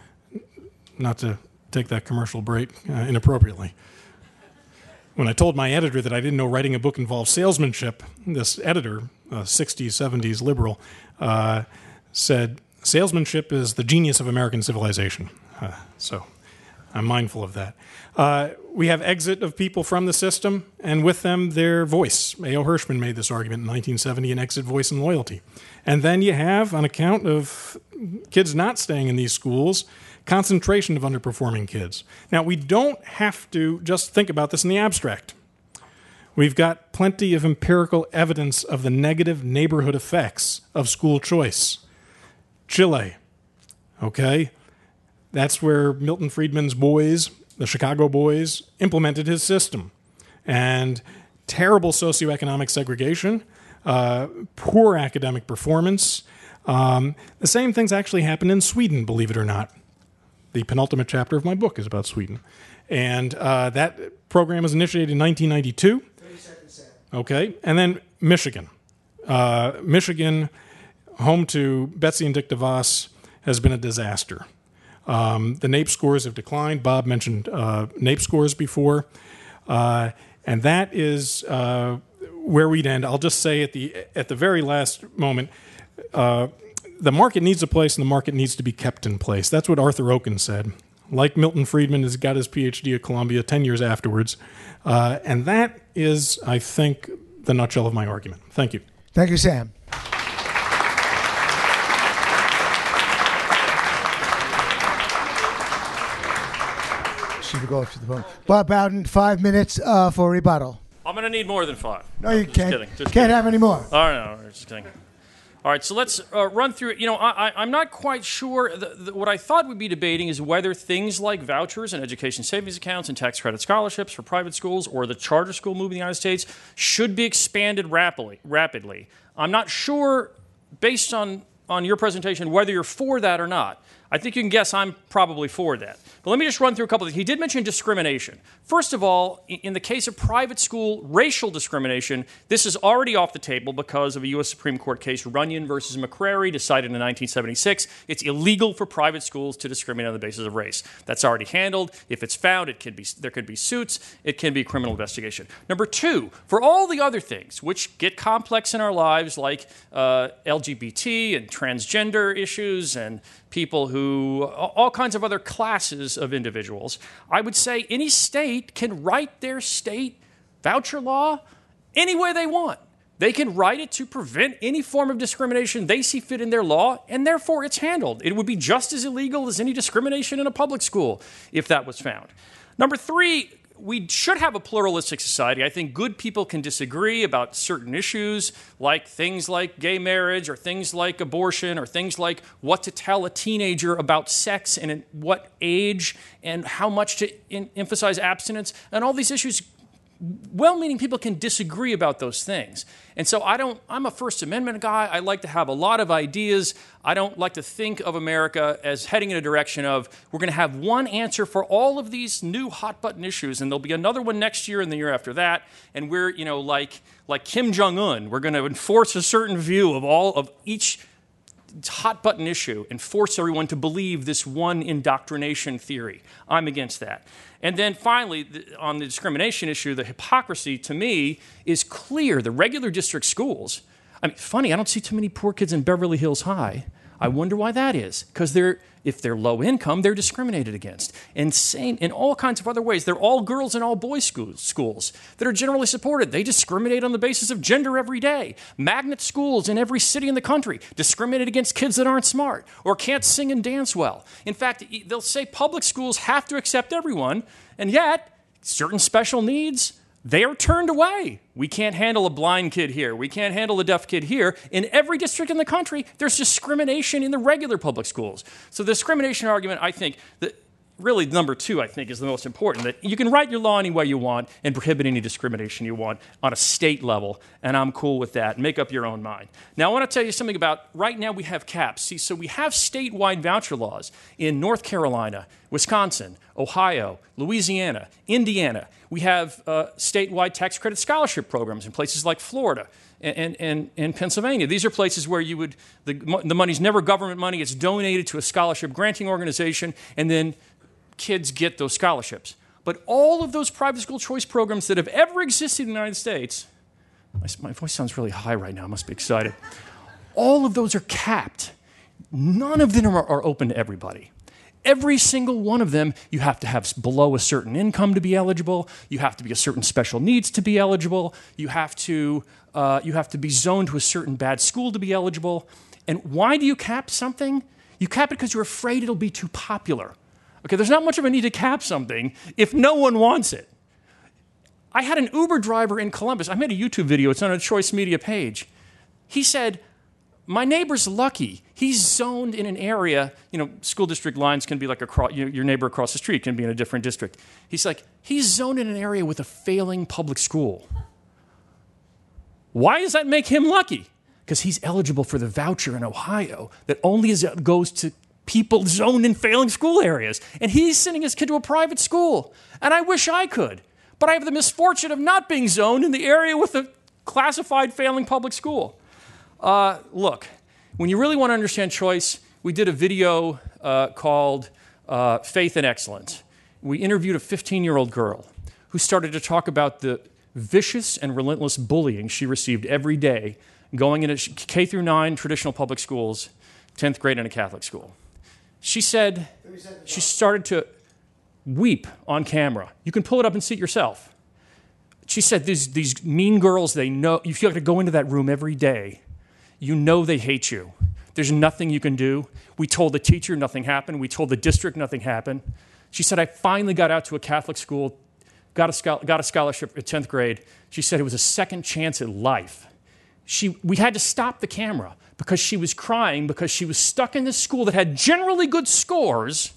not to take that commercial break uh, inappropriately. When I told my editor that I didn't know writing a book involved salesmanship, this editor, a sixties, seventies liberal, uh, said, salesmanship is the genius of American civilization. Uh, so I'm mindful of that. Uh, we have exit of people from the system, and with them, their voice. A O. Hirschman made this argument in nineteen seventy, an exit, voice, and loyalty. And then you have, on account of kids not staying in these schools, concentration of underperforming kids. Now, we don't have to just think about this in the abstract. We've got plenty of empirical evidence of the negative neighborhood effects of school choice. Chile, okay? That's where Milton Friedman's boys, the Chicago boys, implemented his system. And terrible socioeconomic segregation, uh, poor academic performance. Um, the same things actually happened in Sweden, believe it or not. The penultimate chapter of my book is about Sweden. And uh, that program was initiated in nineteen ninety-two. thirty seconds. Okay. And then Michigan. Uh, Michigan, home to Betsy and Dick DeVos, has been a disaster. Um, the NAEP scores have declined. Bob mentioned uh, NAEP scores before. Uh, and that is uh, where we'd end. I'll just say at the, at the very last moment, uh, the market needs a place, and the market needs to be kept in place. That's what Arthur Okun said. Like Milton Friedman, has got his P H D at Columbia ten years afterwards. Uh, and that is, I think, the nutshell of my argument. Thank you. Thank you, Sam. Should we go up to the phone? Bob Bowden, five minutes uh, for rebuttal. I'm going to need more than five. No, you just can't. Kidding. Just Can't kidding. have any more. All right, no, just kidding. All right, so let's uh, run through it. You know, I, I, I'm not quite sure. The, the, what I thought we'd be debating is whether things like vouchers and education savings accounts and tax credit scholarships for private schools or the charter school movement in the United States should be expanded rapidly. rapidly. I'm not sure, based on, on your presentation, whether you're for that or not. I think you can guess I'm probably for that. But let me just run through a couple of things. He did mention discrimination. First of all, in the case of private school racial discrimination, this is already off the table because of a U S Supreme Court case, Runyon versus McCrary, decided in nineteen seventy-six. It's illegal for private schools to discriminate on the basis of race. That's already handled. If it's found, it can be, there could be suits. It can be criminal investigation. Number two, for all the other things which get complex in our lives, like uh, L G B T and transgender issues and people who, all kinds of other classes of individuals, I would say any state can write their state voucher law any way they want. They can write it to prevent any form of discrimination they see fit in their law, and therefore it's handled. It would be just as illegal as any discrimination in a public school if that was found. Number three, we should have a pluralistic society. I think good people can disagree about certain issues, like things like gay marriage or things like abortion or things like what to tell a teenager about sex and at what age and how much to in- emphasize abstinence. And all these issues, well-meaning people can disagree about those things. And so I don't, I'm a First Amendment guy. I like to have a lot of ideas. I don't like to think of America as heading in a direction of we're going to have one answer for all of these new hot-button issues, and there'll be another one next year and the year after that. And we're, you know, like like Kim Jong-un, we're going to enforce a certain view of all of each hot-button issue and force everyone to believe this one indoctrination theory. I'm against that. And then finally, the, on the discrimination issue, the hypocrisy to me is clear. The regular district schools, I mean, funny, I don't see too many poor kids in Beverly Hills High. I wonder why that is. Because they're, if they're low income, they're discriminated against. And same in all kinds of other ways. They're all girls and all boys schools, schools that are generally supported. They discriminate on the basis of gender every day. Magnet schools in every city in the country discriminate against kids that aren't smart or can't sing and dance well. In fact, they'll say public schools have to accept everyone, and yet certain special needs, they are turned away. We can't handle a blind kid here. We can't handle a deaf kid here. In every district in the country, there's discrimination in the regular public schools. So the discrimination argument, I think, that really number two, I think, is the most important, that you can write your law any way you want and prohibit any discrimination you want on a state level, and I'm cool with that. Make up your own mind. Now, I want to tell you something about, right now we have caps. See, so we have statewide voucher laws in North Carolina, Wisconsin, Ohio, Louisiana, Indiana. We have uh, statewide tax credit scholarship programs in places like Florida and, and, and Pennsylvania. These are places where you would, the, the money's never government money, it's donated to a scholarship granting organization, and then kids get those scholarships. But all of those private school choice programs that have ever existed in the United States, my, my voice sounds really high right now, I must be excited. All of those are capped. None of them are, are open to everybody. Every single one of them, you have to have below a certain income to be eligible. You have to be a certain special needs to be eligible. You have to, uh, you have to be zoned to a certain bad school to be eligible. And why do you cap something? You cap it because you're afraid it'll be too popular. Okay, there's not much of a need to cap something if no one wants it. I had an Uber driver in Columbus. I made a YouTube video. It's on a Choice Media page. He said, my neighbor's lucky. He's zoned in an area, you know, school district lines can be like across, your neighbor across the street can be in a different district. He's like, he's zoned in an area with a failing public school. Why does that make him lucky? Because he's eligible for the voucher in Ohio that only is, goes to people zoned in failing school areas. And he's sending his kid to a private school. And I wish I could. But I have the misfortune of not being zoned in the area with a classified failing public school. Uh, look, when you really want to understand choice, we did a video uh, called uh, Faith and Excellence. We interviewed a fifteen-year-old girl who started to talk about the vicious and relentless bullying she received every day going into K through nine traditional public schools, tenth grade in a Catholic school. She said she started to weep on camera. You can pull it up and see it yourself. She said these, these mean girls, they know, you feel like to go into that room every day. You know they hate you. There's nothing you can do. We told the teacher, nothing happened. We told the district, nothing happened. She said, I finally got out to a Catholic school, got a, got a scholarship at tenth grade. She said it was a second chance at life. She, we had to stop the camera because she was crying because she was stuck in this school that had generally good scores,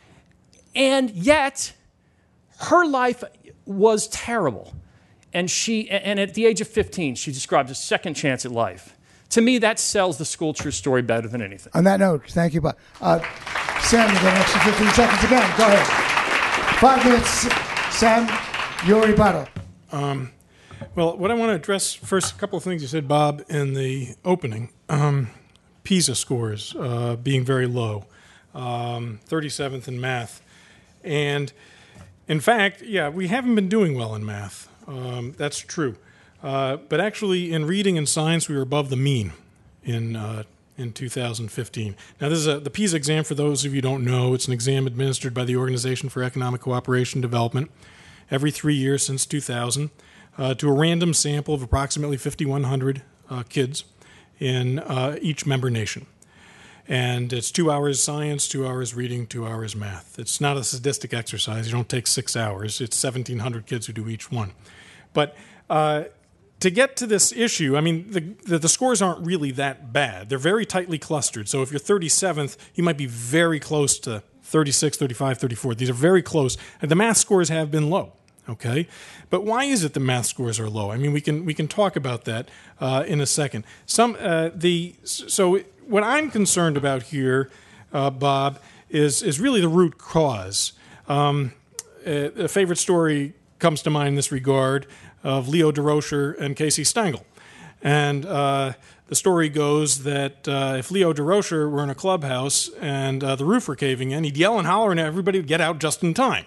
and yet her life was terrible. And she, and at the age of fifteen, she described a second chance at life. To me, that sells the school true story better than anything. On that note, thank you, Bob. Uh, Sam, you get an extra fifteen seconds again. Go ahead. Five minutes, Sam, your rebuttal. Um, well, what I want to address first, a couple of things you said, Bob, in the opening. Um, PISA scores uh, being very low, um, thirty-seventh in math. And in fact, yeah, we haven't been doing well in math. Um, that's true. Uh, but actually, in reading and science, we were above the mean in uh, in two thousand fifteen. Now, this is a, the PISA exam, for those of you who don't know. It's an exam administered by the Organization for Economic Cooperation and Development every three years since two thousand uh, to a random sample of approximately fifty-one hundred uh, kids in uh, each member nation. And it's two hours science, two hours reading, two hours math. It's not a sadistic exercise. You don't take six hours. It's seventeen hundred kids who do each one. But uh, to get to this issue, I mean, the, the, the scores aren't really that bad. They're very tightly clustered. So if you're thirty-seventh, you might be very close to thirty-six, thirty-five, thirty-four. These are very close. And the math scores have been low, okay? But why is it the math scores are low? I mean, we can we can talk about that uh, in a second. Some uh, the So what I'm concerned about here, uh, Bob, is, is really the root cause. Um, a, a favorite story comes to mind in this regard of Leo DeRocher and Casey Stengel. And uh, the story goes that uh, if Leo DeRocher were in a clubhouse and uh, the roof were caving in, he'd yell and holler and everybody would get out just in time.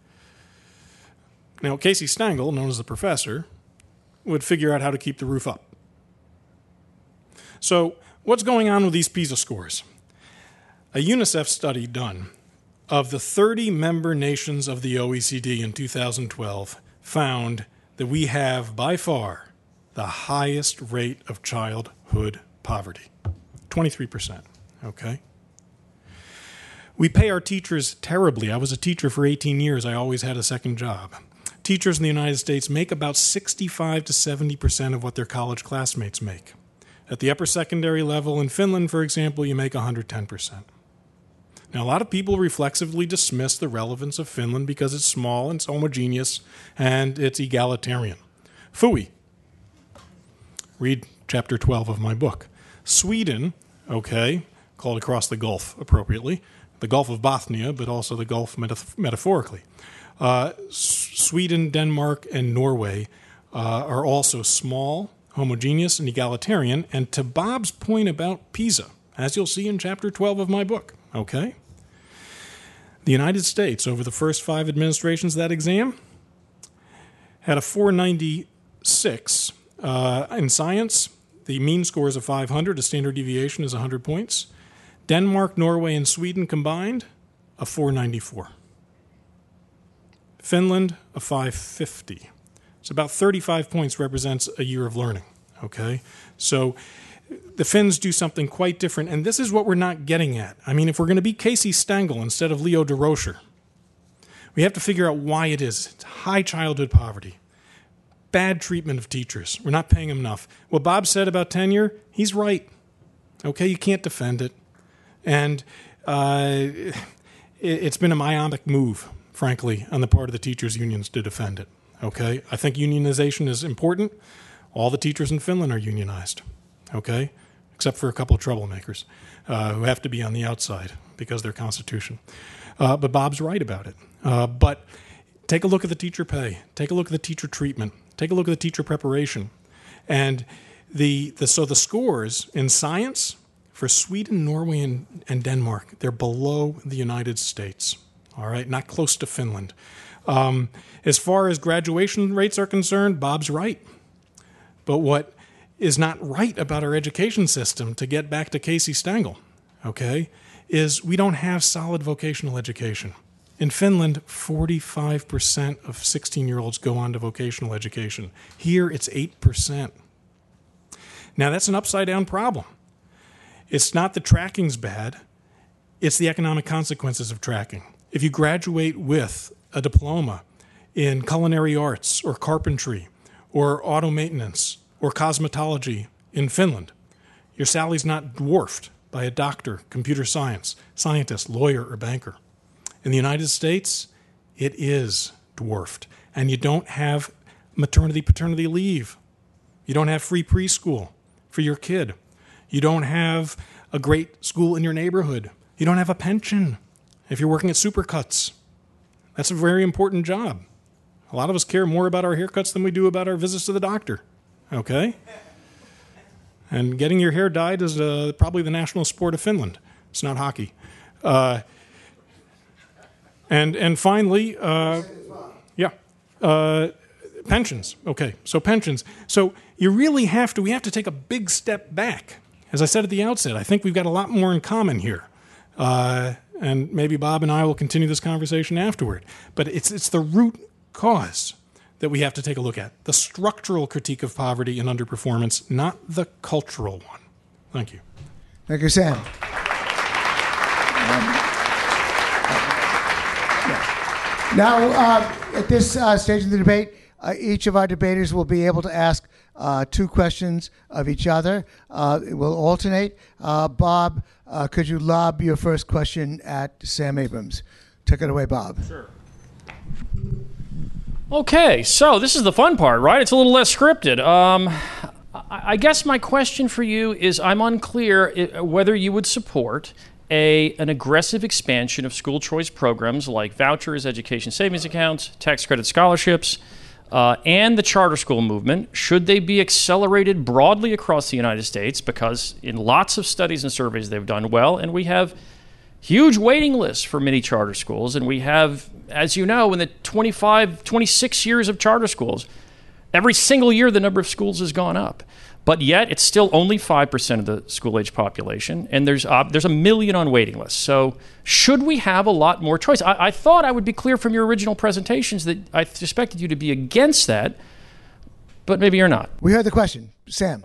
Now, Casey Stengel, known as the professor, would figure out how to keep the roof up. So what's going on with these PISA scores? A UNICEF study done of the thirty member nations of the O E C D in two thousand twelve found that we have by far the highest rate of childhood poverty, twenty-three percent, okay? We pay our teachers terribly. I was a teacher for eighteen years. I always had a second job. Teachers in the United States make about sixty-five to seventy percent of what their college classmates make. At the upper secondary level in Finland, for example, you make one hundred ten percent. Now, a lot of people reflexively dismiss the relevance of Finland because it's small and it's homogeneous and it's egalitarian. Phooey. Read chapter twelve of my book. Sweden, okay, called across the Gulf appropriately, the Gulf of Bothnia, but also the Gulf metaf- metaphorically. Uh, S- Sweden, Denmark, and Norway uh, are also small, homogeneous, and egalitarian. And to Bob's point about PISA, as you'll see in chapter twelve of my book, okay, the United States, over the first five administrations of that exam, had a four ninety-six uh, in science. The mean score is a five hundred. The standard deviation is one hundred points. Denmark, Norway, and Sweden combined, a four ninety-four. Finland, a five fifty. So about thirty-five points represents a year of learning, okay? So the Finns do something quite different, and this is what we're not getting at. I mean, if we're going to be Casey Stengel instead of Leo DeRocher, we have to figure out why it is. It's high childhood poverty, bad treatment of teachers. We're not paying them enough. What Bob said about tenure, he's right. Okay, you can't defend it. And uh, it's been a myopic move, frankly, on the part of the teachers' unions to defend it. Okay, I think unionization is important. All the teachers in Finland are unionized, okay, except for a couple of troublemakers uh, who have to be on the outside because of their constitution. Uh, but Bob's right about it. Uh, but take a look at the teacher pay. Take a look at the teacher treatment. Take a look at the teacher preparation. And the, the so the scores in science for Sweden, Norway, and, and Denmark, they're below the United States, all right, not close to Finland. Um, as far as graduation rates are concerned, Bob's right. But what is not right about our education system, to get back to Casey Stengel, okay, is we don't have solid vocational education. In Finland, forty-five percent of sixteen-year-olds go on to vocational education. Here, it's eight percent. Now, that's an upside-down problem. It's not the tracking's bad. It's the economic consequences of tracking. If you graduate with a diploma in culinary arts or carpentry or auto maintenance or cosmetology in Finland, your salary's not dwarfed by a doctor, computer science, scientist, lawyer, or banker. In the United States, it is dwarfed. And you don't have maternity, paternity leave. You don't have free preschool for your kid. You don't have a great school in your neighborhood. You don't have a pension if you're working at Supercuts. That's a very important job. A lot of us care more about our haircuts than we do about our visits to the doctor, okay? And getting your hair dyed is uh, probably the national sport of Finland. It's not hockey. Uh, and and finally, uh, yeah, uh, pensions. Okay, so pensions. So you really have to, we have to take a big step back. As I said at the outset, I think we've got a lot more in common here. Uh, and maybe Bob and I will continue this conversation afterward. But it's it's the root cause that we have to take a look at. The structural critique of poverty and underperformance, not the cultural one. Thank you. Thank you, Sam. Um, yeah. Now, uh, at this uh, stage of the debate, uh, each of our debaters will be able to ask uh, two questions of each other. Uh, it will alternate. Uh, Bob, uh, could you lob your first question at Sam Abrams? Take it away, Bob. Sure. Okay, so this is the fun part, right? It's a little less scripted. Um, I guess my question for you is, I'm unclear whether you would support a an aggressive expansion of school choice programs like vouchers, education savings accounts, tax credit scholarships, uh, and the charter school movement. Should they be accelerated broadly across the United States? Because in lots of studies and surveys they've done well, and we have huge waiting lists for many charter schools, and we have, as you know, in the twenty-five, twenty-six years of charter schools, every single year the number of schools has gone up. but yet it's still only five percent of the school-age population, and there's uh, there's a million on waiting lists. So should we have a lot more choice? I, I thought I would be clear from your original presentations that I suspected you to be against that, but maybe you're not. We heard the question. Sam.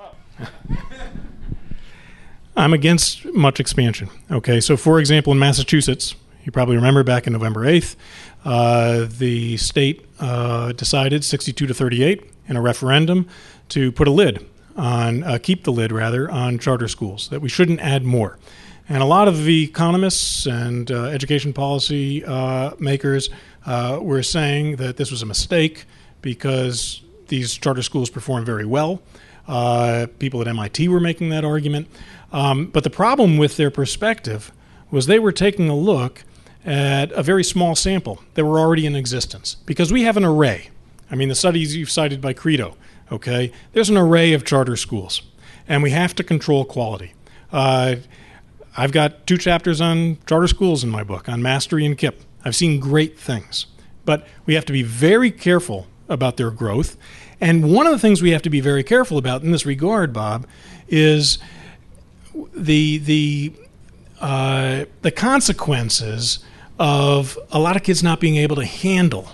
I'm against much expansion. Okay, so for example, in Massachusetts, you probably remember back in November eighth, uh, the state uh, decided sixty-two to thirty-eight in a referendum to put a lid on, uh, keep the lid rather, on charter schools, that we shouldn't add more. And a lot of the economists and uh, education policy uh, makers uh, were saying that this was a mistake because these charter schools perform very well. Uh, people at M I T were making that argument. Um, but the problem with their perspective was they were taking a look at a very small sample that were already in existence. Because we have an array. I mean, the studies you've cited by Credo, okay? There's an array of charter schools, and we have to control quality. Uh, I've got two chapters on charter schools in my book, on Mastery and KIPP. I've seen great things. But we have to be very careful about their growth. And one of the things we have to be very careful about in this regard, Bob, is the the uh, the consequences of a lot of kids not being able to handle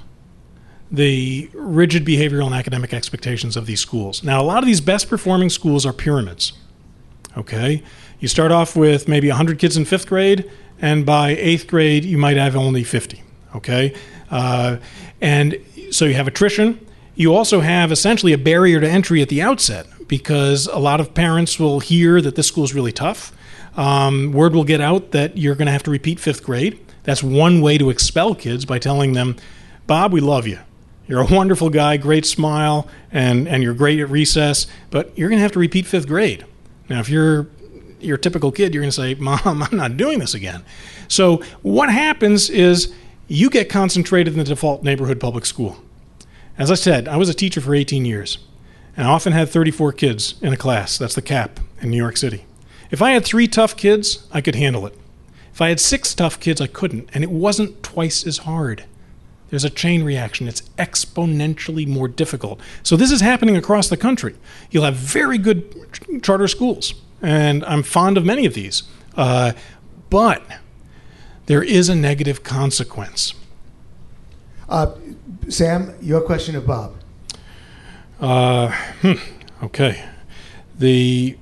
the rigid behavioral and academic expectations of these schools. Now, a lot of these best performing schools are pyramids. Okay, you start off with maybe one hundred kids in fifth grade, and by eighth grade you might have only fifty. Okay, uh, and so you have attrition. You also have essentially a barrier to entry at the outset, because a lot of parents will hear that this school is really tough. Um, word will get out that you're going to have to repeat fifth grade. That's one way to expel kids, by telling them, Bob, we love you. You're a wonderful guy, great smile, and, and you're great at recess, but you're going to have to repeat fifth grade. Now, if you're your typical kid, you're going to say, Mom, I'm not doing this again. So what happens is you get concentrated in the default neighborhood public school. As I said, I was a teacher for eighteen years, and I often had thirty-four kids in a class. That's the cap in New York City. If I had three tough kids, I could handle it. If I had six tough kids, I couldn't, and it wasn't twice as hard. There's a chain reaction. It's exponentially more difficult. So this is happening across the country. You'll have very good ch- charter schools, and I'm fond of many of these, uh, but there is a negative consequence. Uh, Sam, your question of Bob. Uh, hmm, okay. The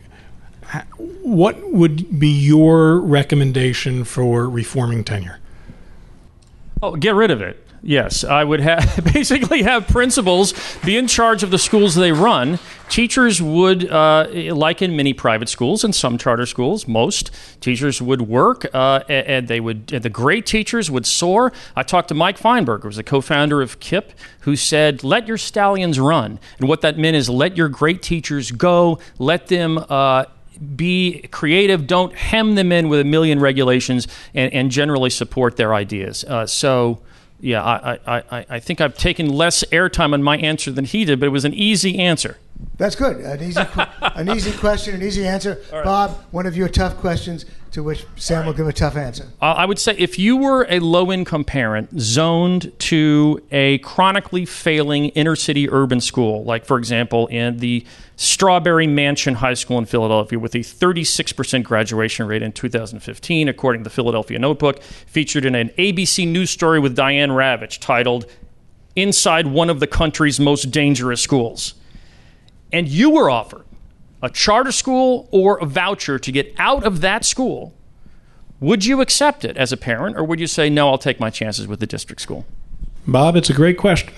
what would be your recommendation for reforming tenure? Oh, get rid of it. Yes, I would have basically have principals be in charge of the schools they run. Teachers would, uh, like in many private schools and some charter schools, most teachers would work, uh, and they would. And the great teachers would soar. I talked to Mike Feinberg, who was the co-founder of KIPP, who said, "Let your stallions run," and what that meant is let your great teachers go, let them. Uh, Be creative. Don't hem them in with a million regulations, and, and generally support their ideas. Uh, so, yeah, I, I, I, I think I've taken less airtime on my answer than he did, but it was an easy answer. That's good. An easy, an easy question, an easy answer. Right. Bob, one of your tough questions to which Sam right. will give a tough answer. Uh, I would say if you were a low-income parent zoned to a chronically failing inner-city urban school, like, for example, in the Strawberry Mansion High School in Philadelphia with a thirty-six percent graduation rate in two thousand fifteen, according to the Philadelphia Notebook, featured in an A B C News story with Diane Ravitch titled, Inside One of the Country's Most Dangerous Schools. And you were offered a charter school or a voucher to get out of that school, would you accept it as a parent, or would you say, no, I'll take my chances with the district school? Bob, it's a great question.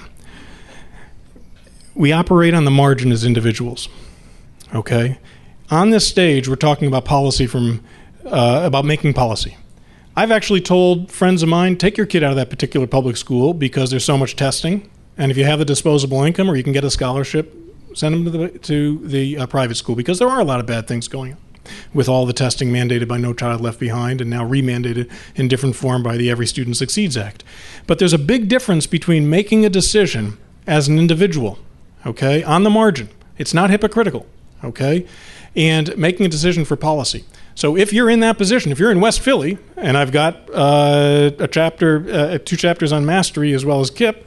We operate on the margin as individuals, okay? On this stage, we're talking about policy from, uh, about making policy. I've actually told friends of mine, take your kid out of that particular public school because there's so much testing, and if you have the disposable income or you can get a scholarship, send them to the, to the uh, private school, because there are a lot of bad things going on with all the testing mandated by No Child Left Behind and now remandated in different form by the Every Student Succeeds Act. But there's a big difference between making a decision as an individual, okay, on the margin. It's not hypocritical, okay, and making a decision for policy. So if you're in that position, if you're in West Philly, and I've got uh, a chapter, uh, two chapters on Mastery as well as KIPP,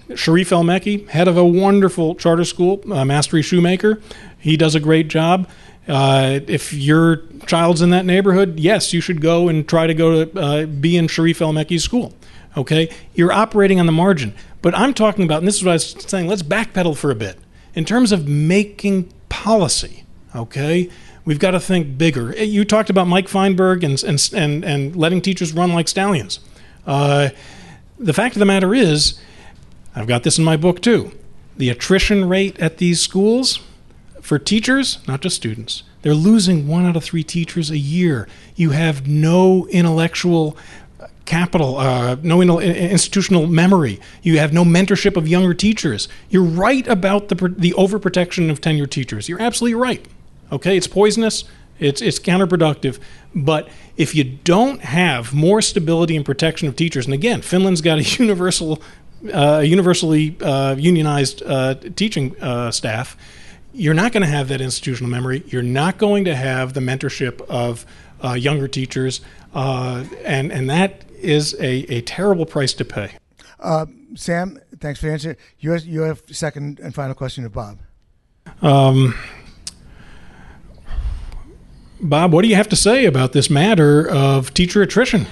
Sharif El-Mekki, head of a wonderful charter school, uh, Mastery Shoemaker. He does a great job. Uh, if your child's in that neighborhood, yes, you should go and try to go to uh, be in Sharif El-Mekki's school. Okay? You're operating on the margin. But I'm talking about, and this is what I was saying, let's backpedal for a bit. In terms of making policy, okay, we've got to think bigger. You talked about Mike Feinberg and and and, and letting teachers run like stallions. Uh, the fact of the matter is, I've got this in my book too, the attrition rate at these schools for teachers, not just students, they're losing one out of three teachers a year. You have no intellectual capital, uh, no in- institutional memory. You have no mentorship of younger teachers. You're right about the the overprotection of tenured teachers. You're absolutely right. Okay, it's poisonous. It's it's counterproductive. But if you don't have more stability and protection of teachers, and again, Finland's got a universal, uh, universally uh, unionized uh, teaching uh, staff. You're not going to have that institutional memory. You're not going to have the mentorship of uh, younger teachers, uh, and and that is a, a terrible price to pay. Uh, Sam, thanks for the answer. Your your second and final question to Bob. Um, Bob, what do you have to say about this matter of teacher attrition?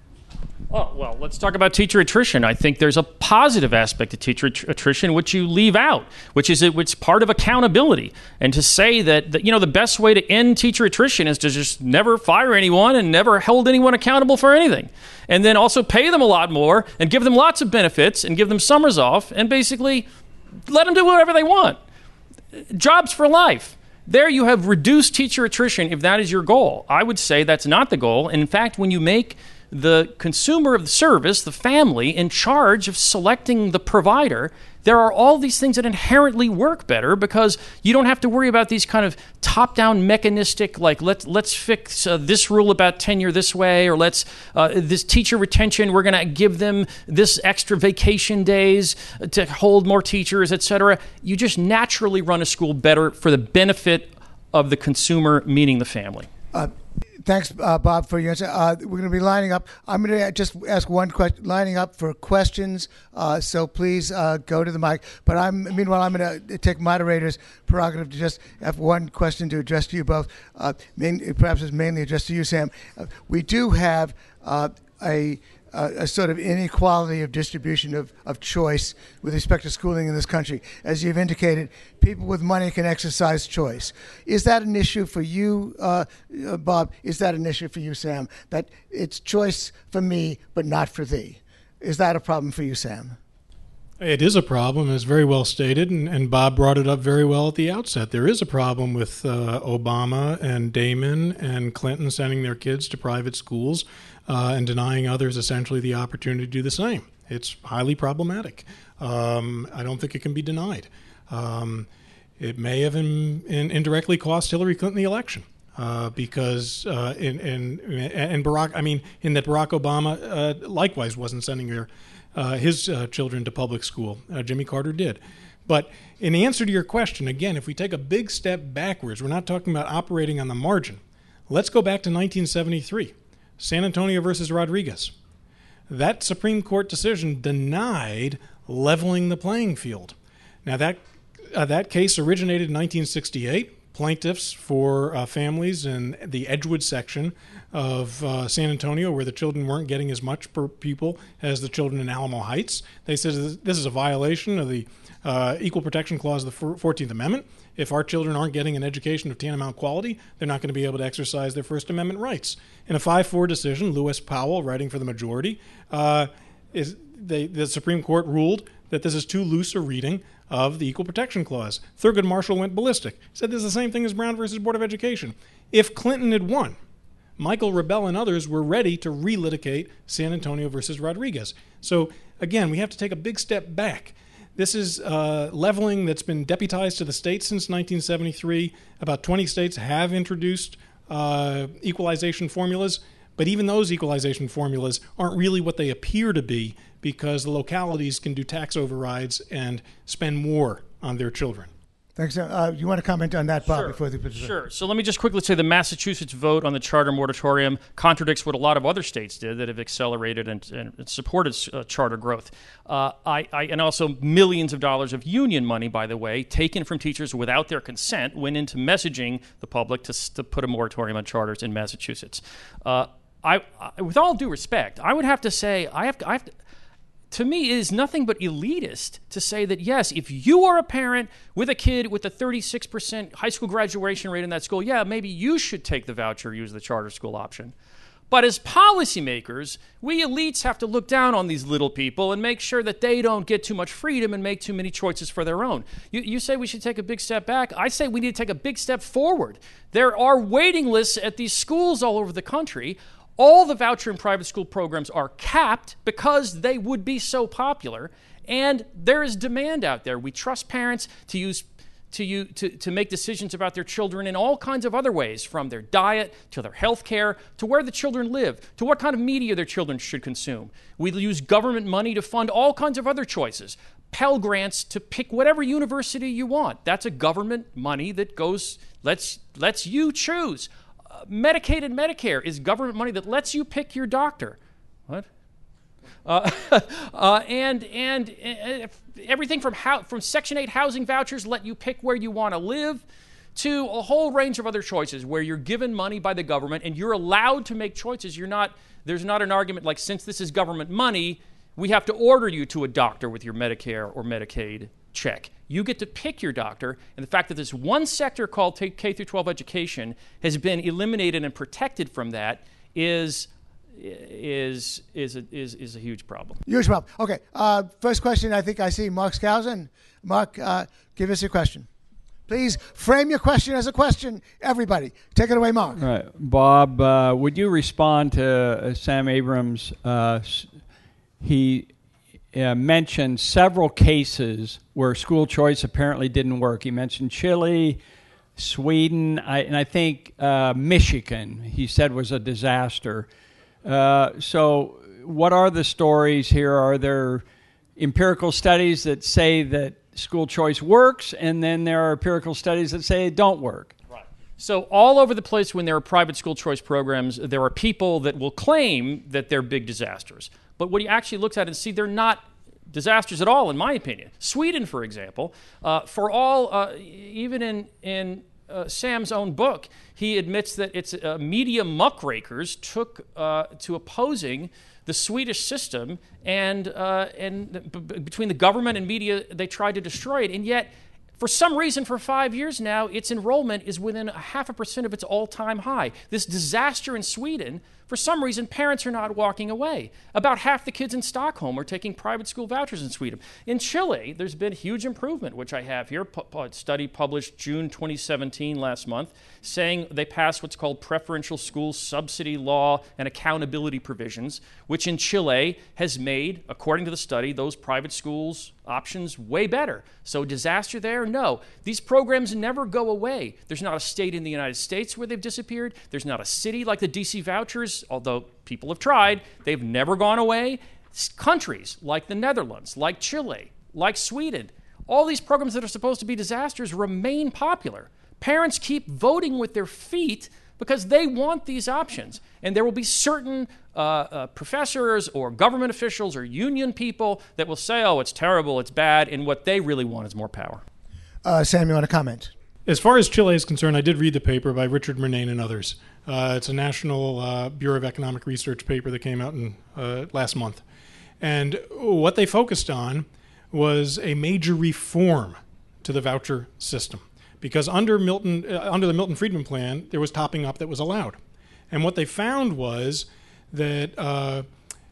Oh, well, let's talk about teacher attrition. I think there's a positive aspect to teacher att- attrition, which you leave out, which is it, which part of accountability. And to say that, that, you know, the best way to end teacher attrition is to just never fire anyone and never hold anyone accountable for anything. And then also pay them a lot more and give them lots of benefits and give them summers off and basically let them do whatever they want. Jobs for life. There you have reduced teacher attrition if that is your goal. I would say that's not the goal. And in fact, when you make the consumer of the service, the family, in charge of selecting the provider, there are all these things that inherently work better because you don't have to worry about these kind of top-down mechanistic, like let's let's fix uh, this rule about tenure this way, or let's uh, this teacher retention, we're going to give them this extra vacation days to hold more teachers, et cetera. You just naturally run a school better for the benefit of the consumer, meaning the family. Uh, Thanks, uh, Bob, for your answer. Uh, we're going to be lining up. I'm going to just ask one question, lining up for questions. Uh, so please uh, go to the mic. But I'm meanwhile, I'm going to take moderator's prerogative to just have one question to address to you both. Uh, main, perhaps it's mainly addressed to you, Sam. Uh, we do have uh, a Uh, a sort of inequality of distribution of, of choice with respect to schooling in this country. As you've indicated, people with money can exercise choice. Is that an issue for you, uh, uh, Bob? Is that an issue for you, Sam? That it's choice for me, but not for thee. Is that a problem for you, Sam? It is a problem, as very well stated, and, and Bob brought it up very well at the outset. There is a problem with uh, Obama and Damon and Clinton sending their kids to private schools uh, and denying others essentially the opportunity to do the same. It's highly problematic. Um, I don't think it can be denied. Um, it may have in, in indirectly cost Hillary Clinton the election. Uh, because uh, in, in in Barack, I mean, in that Barack Obama uh, likewise wasn't sending their uh, his uh, children to public school. Uh, Jimmy Carter did. But in answer to your question, again, if we take a big step backwards, we're not talking about operating on the margin. Let's go back to nineteen seventy-three, San Antonio versus Rodriguez. That Supreme Court decision denied leveling the playing field. Now that uh, that case originated in nineteen sixty-eight. Plaintiffs for uh, families in the Edgewood section of uh, San Antonio, where the children weren't getting as much per pupil as the children in Alamo Heights. They said this is a violation of the uh, Equal Protection Clause of the fourteenth Amendment. If our children aren't getting an education of tantamount quality, they're not going to be able to exercise their First Amendment rights. In a five four decision, Lewis Powell, writing for the majority, uh, is they, the Supreme Court ruled that this is too loose a reading of the Equal Protection Clause. Thurgood Marshall went ballistic, said this is the same thing as Brown versus Board of Education. If Clinton had won, Michael Rebell and others were ready to relitigate San Antonio versus Rodriguez. So again, we have to take a big step back. This is uh, leveling that's been deputized to the states since nineteen seventy-three. About twenty states have introduced uh, equalization formulas, but even those equalization formulas aren't really what they appear to be because the localities can do tax overrides and spend more on their children. Thanks. Uh, you want to comment on that, Bob, Sure. before the Sure. So let me just quickly say the Massachusetts vote on the charter moratorium contradicts what a lot of other states did that have accelerated and, and supported uh, charter growth. Uh, I, I, and also millions of dollars of union money, by the way, taken from teachers without their consent, went into messaging the public to, to put a moratorium on charters in Massachusetts. Uh, I, I, with all due respect, I would have to say I have to, I have to to me, it is nothing but elitist to say that, yes, if you are a parent with a kid with a thirty-six percent high school graduation rate in that school, yeah, maybe you should take the voucher, use the charter school option. But as policymakers, we elites have to look down on these little people and make sure that they don't get too much freedom and make too many choices for their own. You, you say we should take a big step back. I say we need to take a big step forward. There are waiting lists at these schools all over the country. All the voucher and private school programs are capped because they would be so popular, and there is demand out there. We trust parents to use to you to, to make decisions about their children in all kinds of other ways, from their diet to their health care to where the children live to what kind of media their children should consume. We use government money to fund all kinds of other choices. Pell Grants to pick whatever university you want. That's a government money that goes lets lets you choose. Medicaid and Medicare is government money that lets you pick your doctor. What? Uh, uh, and and uh, everything from how, from Section eight housing vouchers let you pick where you want to live, to a whole range of other choices where you're given money by the government and you're allowed to make choices. You're not. There's not an argument like, since this is government money, we have to order you to a doctor with your Medicare or Medicaid check. You get to pick your doctor, and the fact that this one sector called K through twelve education has been eliminated and protected from that is is is a, is is a huge problem. Huge problem. Okay. Uh, first question. I think I see Mark Skousen. Mark, uh, give us your question. Please frame your question as a question. Everybody, take it away, Mark. All right, Bob. Uh, would you respond to uh, Sam Abrams? Uh, he. Uh, mentioned several cases where school choice apparently didn't work. He mentioned Chile, Sweden, I, and I think uh, Michigan, he said, was a disaster. Uh, so what are the stories here? Are there empirical studies that say that school choice works, and then there are empirical studies that say it don't work? Right. So all over the place, when there are private school choice programs, there are people that will claim that they're big disasters. But what he actually looks at and see, they're not disasters at all, in my opinion. Sweden, for example, uh, for all, uh, even in, in uh, Sam's own book, he admits that its uh, media muckrakers took uh, to opposing the Swedish system, and, uh, and b- b- between the government and media, they tried to destroy it. And yet, for some reason, for five years now, its enrollment is within a half a percent of its all-time high. This disaster in Sweden, for some reason, parents are not walking away. About half the kids in Stockholm are taking private school vouchers in Sweden. In Chile, there's been huge improvement, which I have here. A study published June twenty seventeen, last month, saying they passed what's called preferential school subsidy law and accountability provisions, which in Chile has made, according to the study, those private schools options way better. So disaster there? No. These programs never go away. There's not a state in the United States where they've disappeared. There's not a city like the D C vouchers, although people have tried. They've never gone away. Countries like the Netherlands, like Chile, like Sweden, all these programs that are supposed to be disasters remain popular. Parents keep voting with their feet because they want these options. And there will be certain uh, uh, professors or government officials or union people that will say, oh, it's terrible, it's bad, and what they really want is more power. Uh, Sam, you want to comment? As far as Chile is concerned, I did read the paper by Richard Murnane and others. Uh, it's a National uh, Bureau of Economic Research paper that came out in, uh, last month. And what they focused on was a major reform to the voucher system. Because under Milton, uh, under the Milton Friedman plan, there was topping up that was allowed. And what they found was that uh,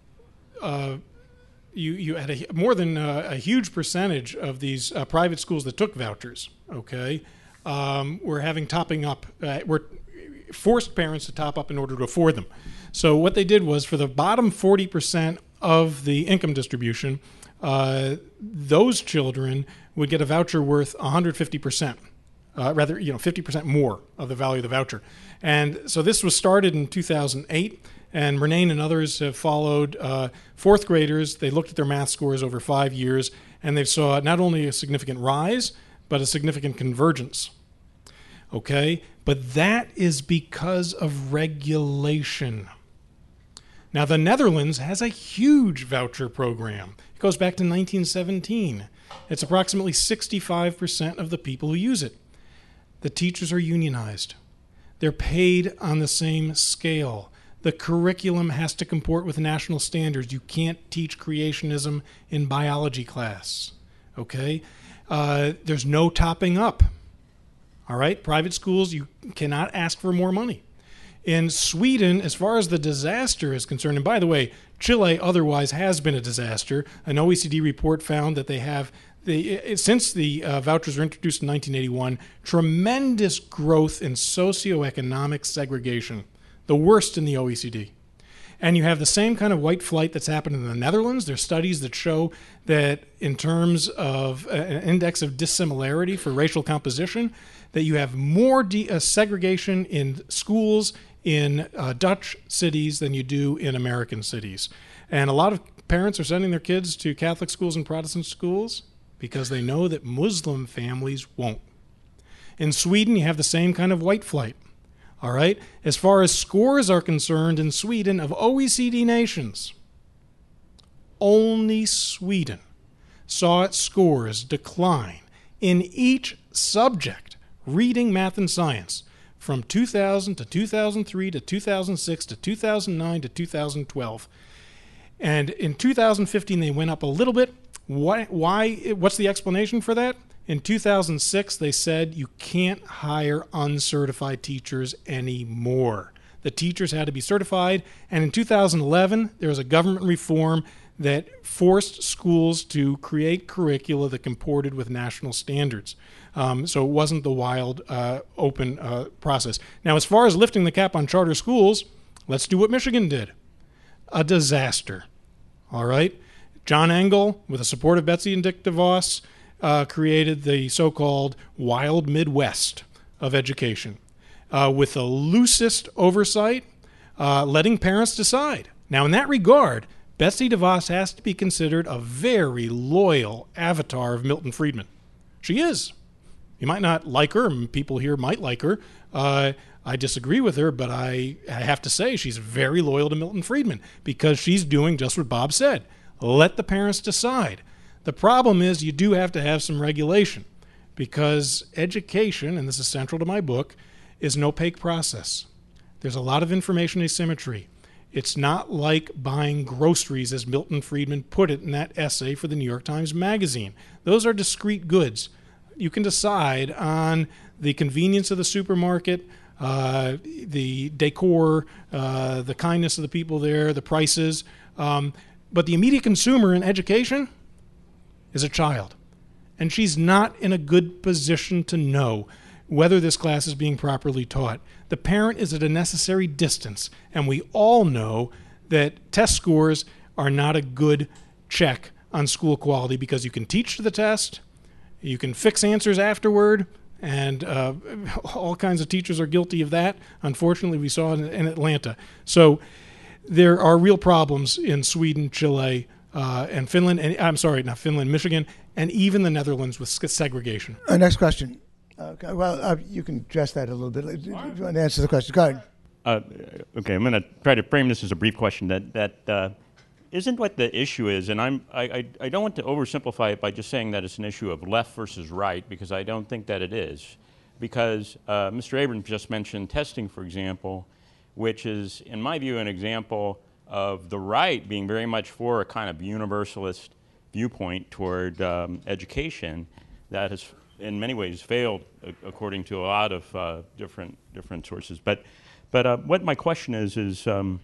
uh, you, you had a, more than uh, a huge percentage of these uh, private schools that took vouchers, okay, um, were having topping up, uh, were forced parents to top up in order to afford them. So what they did was, for the bottom forty percent of the income distribution, uh, those children would get a voucher worth one hundred fifty percent. Uh, rather, you know, fifty percent more of the value of the voucher. And so this was started in two thousand eight, and Murnane and others have followed uh, fourth graders. They looked at their math scores over five years, and they saw not only a significant rise, but a significant convergence. Okay? But that is because of regulation. Now, the Netherlands has a huge voucher program. It goes back to nineteen seventeen. It's approximately sixty-five percent of the people who use it. The teachers are unionized. They're paid on the same scale. The curriculum has to comport with national standards. You can't teach creationism in biology class. Okay? Uh, there's no topping up. All right? Private schools, you cannot ask for more money. In Sweden, as far as the disaster is concerned, and by the way, Chile otherwise has been a disaster. An O E C D report found that they have, the, since the uh, vouchers were introduced in nineteen eighty-one, tremendous growth in socioeconomic segregation, the worst in the O E C D. And you have the same kind of white flight that's happened in the Netherlands. There's studies that show that in terms of an index of dissimilarity for racial composition, that you have more de- uh, segregation in schools in uh, Dutch cities than you do in American cities. And a lot of parents are sending their kids to Catholic schools and Protestant schools because they know that Muslim families won't. In Sweden, you have the same kind of white flight. All right? As far as scores are concerned in Sweden of O E C D nations, only Sweden saw its scores decline in each subject, reading, math, and science, from two thousand to two thousand three to two thousand six to two thousand nine to two thousand twelve. And in two thousand fifteen, they went up a little bit. Why? Why? What's the explanation for that? In two thousand six, they said you can't hire uncertified teachers anymore. The teachers had to be certified. And in two thousand eleven, there was a government reform that forced schools to create curricula that comported with national standards. Um, so it wasn't the wild, uh, open uh, process. Now, as far as lifting the cap on charter schools, let's do what Michigan did. A disaster. All right? John Engel, with the support of Betsy and Dick DeVos, uh, created the so-called Wild Midwest of education, uh, with the loosest oversight, uh, letting parents decide. Now, in that regard, Betsy DeVos has to be considered a very loyal avatar of Milton Friedman. She is. You might not like her, and people here might like her. Uh, I disagree with her, but I, I have to say she's very loyal to Milton Friedman because she's doing just what Bob said. Let the parents decide. The problem is you do have to have some regulation because education, and this is central to my book, is an opaque process. There's a lot of information asymmetry. It's not like buying groceries, as Milton Friedman put it in that essay for the New York Times Magazine. Those are discrete goods. You can decide on the convenience of the supermarket, uh, the decor, uh, the kindness of the people there, the prices. Um, but the immediate consumer in education is a child. And she's not in a good position to know whether this class is being properly taught. The parent is at a necessary distance, and we all know that test scores are not a good check on school quality because you can teach to the test, you can fix answers afterward, and uh, all kinds of teachers are guilty of that. Unfortunately, we saw it in, in Atlanta. So there are real problems in Sweden, Chile, uh, and Finland, and I'm sorry, not Finland, Michigan, and even the Netherlands with segregation. Uh, next question. Okay, well, uh, you can address that a little bit. Do you want to answer the question? Go ahead. Uh, okay, I'm going to try to frame this as a brief question that that uh, isn't what the issue is, and I'm I, I I don't want to oversimplify it by just saying that it's an issue of left versus right, because I don't think that it is. Because uh, Mister Abrams just mentioned testing, for example, which is, in my view, an example of the right being very much for a kind of universalist viewpoint toward um, education that has in many ways failed, uh, according to a lot of uh, different different sources. But but uh, what my question is is um,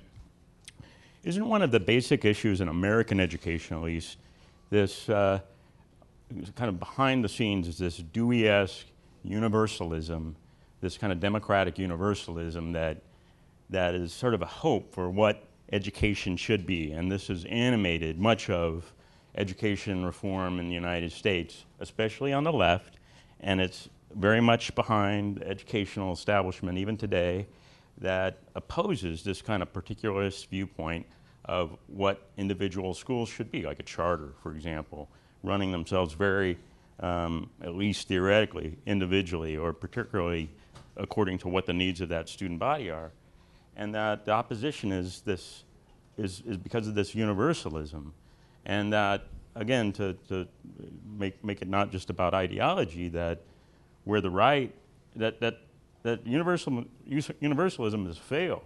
isn't one of the basic issues in American education, at least, this uh, kind of behind the scenes is this Dewey-esque universalism, this kind of democratic universalism that that is sort of a hope for what education should be, and this has animated much of education reform in the United States, especially on the left, and it's very much behind the educational establishment even today that opposes this kind of particularist viewpoint of what individual schools should be, like a charter, for example, running themselves very um, at least theoretically, individually, or particularly according to what the needs of that student body are. And that the opposition is this is, is because of this universalism. And that, again, to, to make make it not just about ideology, that where the right, that that that universal universalism has failed.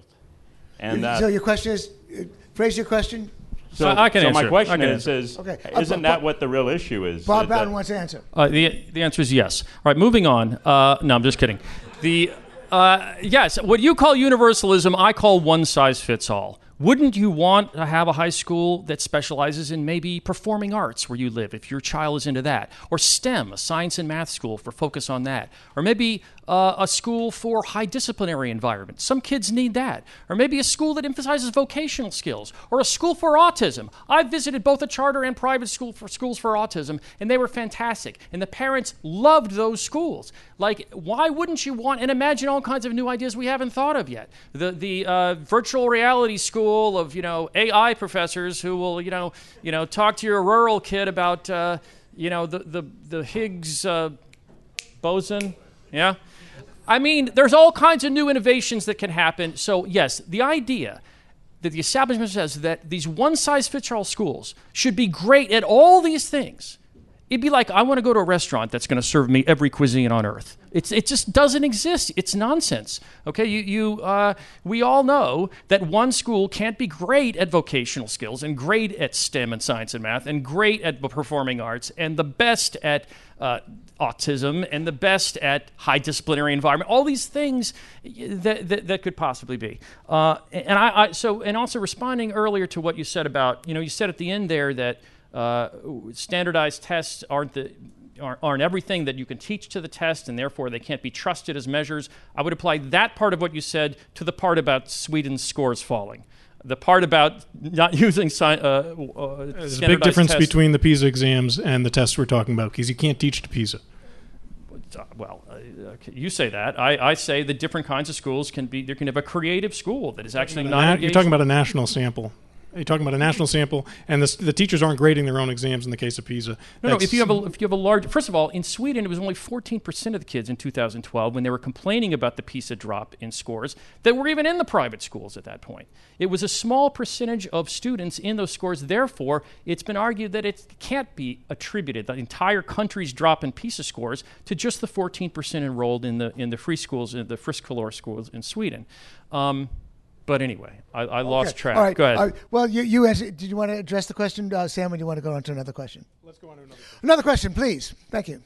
And that, so your question is, uh, phrase your question. So, I can so answer. my question I can is, answer. is Okay. isn't Uh, that what the real issue is? Bob That- Bowden that- wants to answer. Uh, the the answer is yes. All right, moving on. Uh, no, I'm just kidding. The uh, yes, what you call universalism, I call one size fits all. Wouldn't you want to have a high school that specializes in maybe performing arts where you live, if your child is into that? Or STEM, a science and math school for focus on that? Or maybe uh, a school for high disciplinary environment. Some kids need that. Or maybe a school that emphasizes vocational skills. Or a school for autism. I've visited both a charter and private school for schools for autism, and they were fantastic. And the parents loved those schools. Like, why wouldn't you want, and imagine all kinds of new ideas we haven't thought of yet. The, the uh, virtual reality school of, you know, A I professors who will, you know, you know, talk to your rural kid about, uh, you know, the the the Higgs uh, boson. Yeah, I mean, there's all kinds of new innovations that can happen. So yes, the idea that the establishment says that these one-size-fits-all schools should be great at all these things. It'd be like, I want to go to a restaurant that's going to serve me every cuisine on earth. It's, it just doesn't exist. It's nonsense. Okay, you, you, uh, we all know that one school can't be great at vocational skills and great at STEM and science and math and great at performing arts and the best at uh, autism and the best at high disciplinary environment. All these things that, that, that could possibly be. Uh, and I, I so and also responding earlier to what you said about, you know, you said at the end there that Uh, standardized tests aren't the aren't, aren't everything that you can teach to the test, and therefore they can't be trusted as measures. I would apply that part of what you said to the part about Sweden's scores falling. The part about not using sci- uh, uh, There's a big difference tests. between the PISA exams and the tests we're talking about, because you can't teach to PISA. Uh, well, uh, okay, you say that. I, I say that different kinds of schools can be. There can have a creative school that is actually not. Na- engaged. you're talking about a national sample. You're talking about a national sample, and the, the teachers aren't grading their own exams in the case of PISA. No, no. That's- If you have a if you have a large, first of all, in Sweden it was only fourteen percent of the kids in two thousand twelve when they were complaining about the PISA drop in scores that were even in the private schools at that point. It was a small percentage of students in those scores. Therefore, it's been argued that it can't be attributed, the entire country's drop in PISA scores, to just the fourteen percent enrolled in the in the free schools, in the Friskolor schools in Sweden. Um, But anyway, I, I lost Okay. track. All right. Go ahead. All right. Well, you, you answered. Did you want to address the question, uh, Sam, or do you want to go on to another question? Let's go on to another question. Another question, please. Thank you.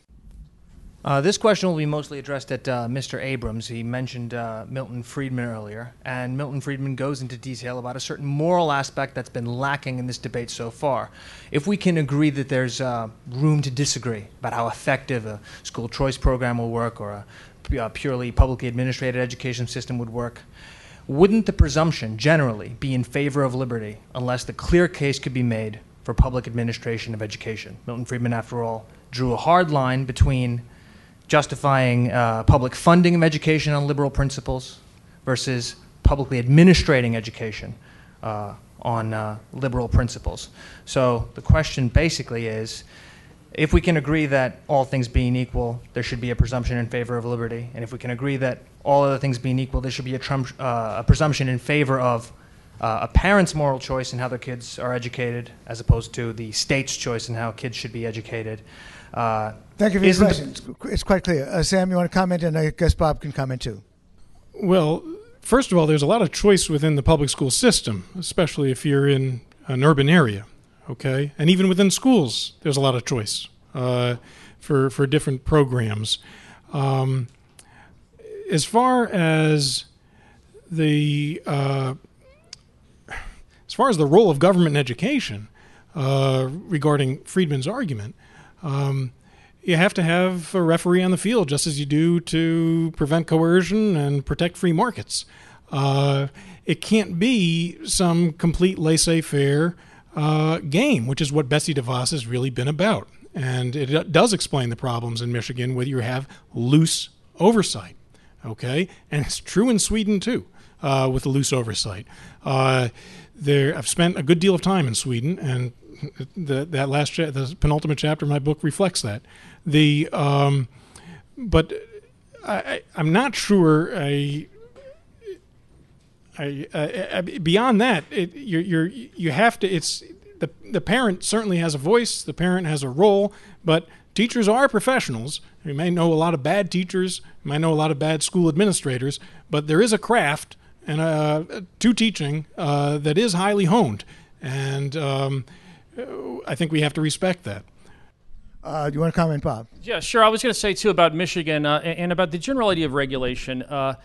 Uh, this question will be mostly addressed at uh, Mister Abrams. He mentioned uh, Milton Friedman earlier, and Milton Friedman goes into detail about a certain moral aspect that's been lacking in this debate so far. If we can agree that there's uh, room to disagree about how effective a school choice program will work or a, a purely publicly administrated education system would work, wouldn't the presumption generally be in favor of liberty unless the clear case could be made for public administration of education? Milton Friedman, after all, drew a hard line between justifying uh, public funding of education on liberal principles versus publicly administrating education uh, on uh, liberal principles. So the question basically is, if we can agree that all things being equal, there should be a presumption in favor of liberty, and if we can agree that all other things being equal, there should be a, trump, uh, a presumption in favor of uh, a parent's moral choice in how their kids are educated, as opposed to the state's choice in how kids should be educated. Uh, Thank you for your isn't question. It's, it's quite clear. Uh, Sam, you want to comment, and I guess Bob can comment too. Well, first of all, there's a lot of choice within the public school system, especially if you're in an urban area, okay? And even within schools, there's a lot of choice uh, for, for different programs. Um, as far as the uh, as far as the role of government in education, uh, regarding Friedman's argument, um, you have to have a referee on the field, just as you do to prevent coercion and protect free markets. Uh, it can't be some complete laissez-faire uh, game, which is what Betsy DeVos has really been about. And it does explain the problems in Michigan where you have loose oversight, okay? And it's true in Sweden, too, uh, with the loose oversight. Uh, there, I've spent a good deal of time in Sweden, and the, that last cha- the penultimate chapter of my book reflects that. The um, but I, I'm not sure. I, I, I, I beyond that, it, you're, you're you have to. It's the the parent certainly has a voice. The parent has a role, but teachers are professionals. You may know a lot of bad teachers. You might know a lot of bad school administrators, but there is a craft and uh, to teaching uh, that is highly honed, and um, I think we have to respect that. Uh, do you want to comment, Bob? Yeah, sure. I was going to say, too, about Michigan uh, and about the general idea of regulation. Uh,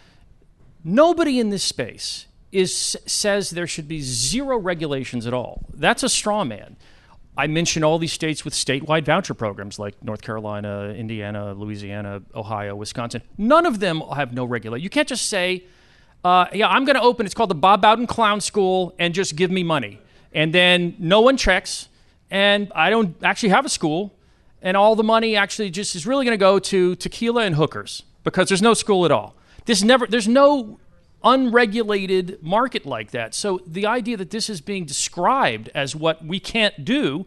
nobody in this space is says there should be zero regulations at all. That's a straw man. I mentioned all these states with statewide voucher programs like North Carolina, Indiana, Louisiana, Ohio, Wisconsin. None of them have no regulation. You can't just say, uh, yeah, I'm going to open, it's called the Bob Bowden Clown School, and just give me money. And then no one checks, and I don't actually have a school. And all the money actually just is really going to go to tequila and hookers because there's no school at all. This never, there's no unregulated market like that. So the idea that this is being described as what we can't do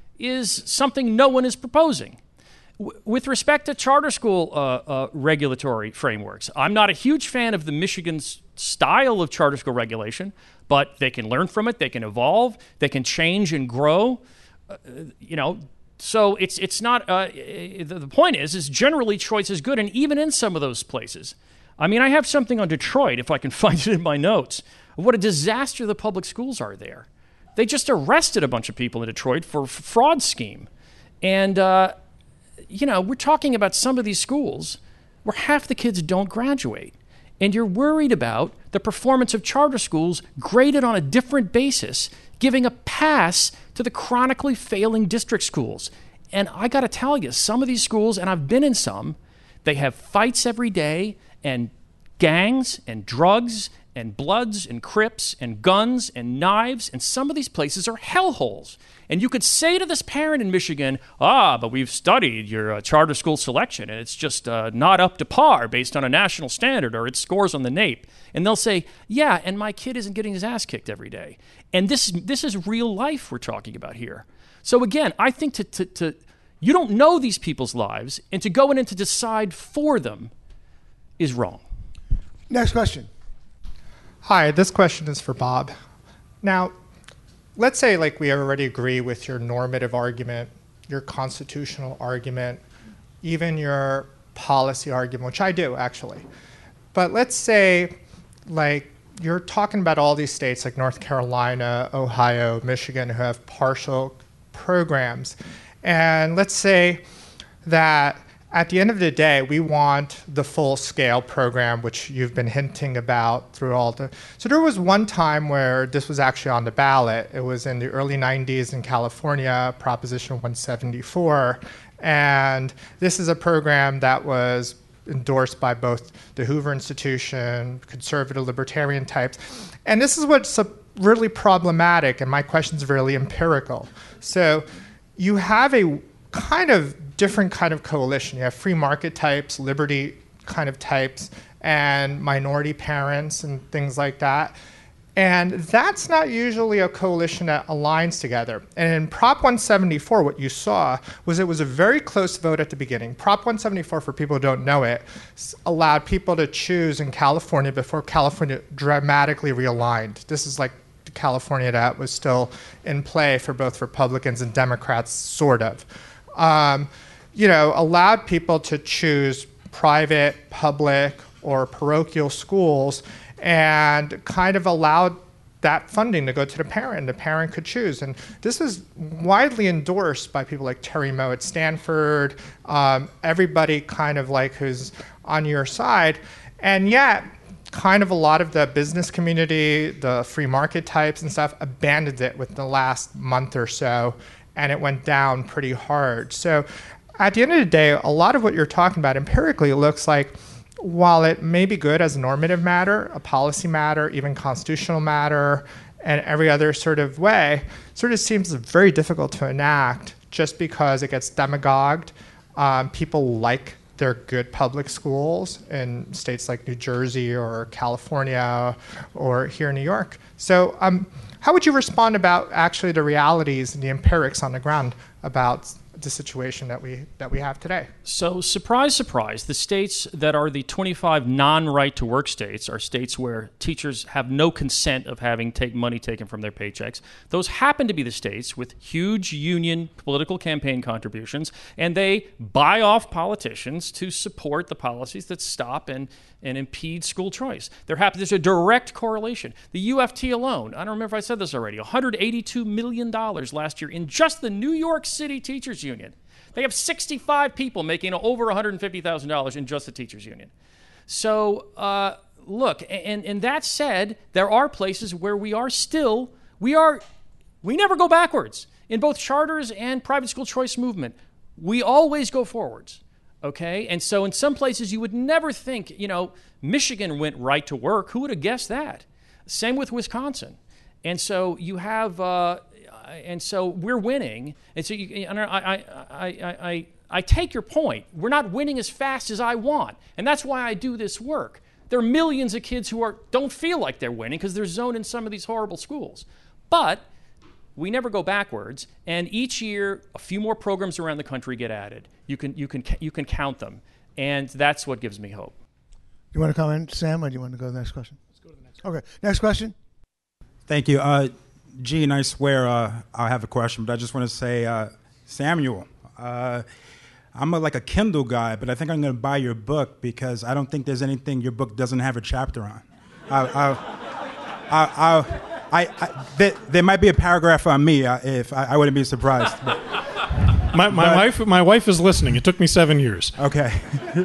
is something no one is proposing. W- with respect to charter school uh, uh, regulatory frameworks, I'm not a huge fan of the Michigan's style of charter school regulation, but they can learn from it, they can evolve, they can change and grow. Uh, you know, So it's it's not, uh, the, the point is, is generally choice is good, and even in some of those places. I mean, I have something on Detroit, if I can find it in my notes, of what a disaster the public schools are there. They just arrested a bunch of people in Detroit for a fraud scheme. And, uh, you know, we're talking about some of these schools where half the kids don't graduate. And you're worried about the performance of charter schools graded on a different basis, giving a pass to the chronically failing district schools. And I got to tell you, some of these schools, and I've been in some, they have fights every day and gangs and drugs and Bloods and Crips and guns and knives, and some of these places are hellholes. And you could say to this parent in Michigan, ah, but we've studied your uh, charter school selection, and it's just uh, not up to par based on a national standard or its scores on the NAEP. And they'll say, yeah, and my kid isn't getting his ass kicked every day. And this, this is real life we're talking about here. So again, I think to, to, to you don't know these people's lives, and to go in and to decide for them is wrong. Next question. Hi, this question is for Bob. Now, let's say like we already agree with your normative argument, your constitutional argument, even your policy argument, which I do actually. But let's say like you're talking about all these states like North Carolina, Ohio, Michigan who have partial programs. And let's say that at the end of the day, we want the full-scale program, which you've been hinting about through all the... So there was one time where this was actually on the ballot. It was in the early nineties in California, Proposition one seventy-four. And this is a program that was endorsed by both the Hoover Institution, conservative libertarian types. And this is what's really problematic, and my question's really empirical. So you have a kind of different kind of coalition. You have free market types, liberty kind of types, and minority parents and things like that. And that's not usually a coalition that aligns together. And in Prop one seventy-four, what you saw was it was a very close vote at the beginning. Prop one seventy-four, for people who don't know it, allowed people to choose in California before California dramatically realigned. This is like the California that was still in play for both Republicans and Democrats, sort of. Um, you know, allowed people to choose private, public, or parochial schools, and kind of allowed that funding to go to the parent. The parent could choose. And this is widely endorsed by people like Terry Moe at Stanford, um, everybody kind of like who's on your side. And yet, kind of a lot of the business community, the free market types and stuff, abandoned it within the last month or so, and it went down pretty hard. So at the end of the day, a lot of what you're talking about empirically looks like, while it may be good as a normative matter, a policy matter, even constitutional matter, and every other sort of way, sort of seems very difficult to enact just because it gets demagogued. Um, people like they're good public schools in states like New Jersey or California or here in New York. So um, how would you respond about actually the realities and the empirics on the ground about the situation that we that we have today? So, surprise, surprise, the states that are the twenty-five non-right-to-work states are states where teachers have no consent of having take money taken from their paychecks. Those happen to be the states with huge union political campaign contributions, and they buy off politicians to support the policies that stop and, and impede school choice. There happens, there's a direct correlation. The U F T alone, I don't remember if I said this already, one hundred eighty-two million dollars last year in just the New York City Teachers Union. They have sixty-five people making over one hundred fifty thousand dollars in just the teachers union. So, uh, look, and, and that said, there are places where we are still, we are, we never go backwards. In both charters and private school choice movement, we always go forwards, okay? And so in some places you would never think, you know, Michigan went right to work. Who would have guessed that? Same with Wisconsin. And so you have... Uh, And so we're winning, and so you, and I, I, I, I, I take your point. We're not winning as fast as I want, and that's why I do this work. There are millions of kids who are don't feel like they're winning because they're zoned in some of these horrible schools. But we never go backwards, and each year a few more programs around the country get added. You can, you can, you can count them, and that's what gives me hope. You want to comment, Sam, or do you want to go to the next question? Let's go to the next question. Okay, next question. Thank you. Uh, Gene, I swear uh, I have a question, but I just want to say, uh, Samuel, uh, I'm a, like a Kindle guy, but I think I'm going to buy your book because I don't think there's anything your book doesn't have a chapter on. I, I, I, I, I, I there, there might be a paragraph on me uh, if I, I wouldn't be surprised. But, my my but, wife my wife is listening. It took me seven years. Okay.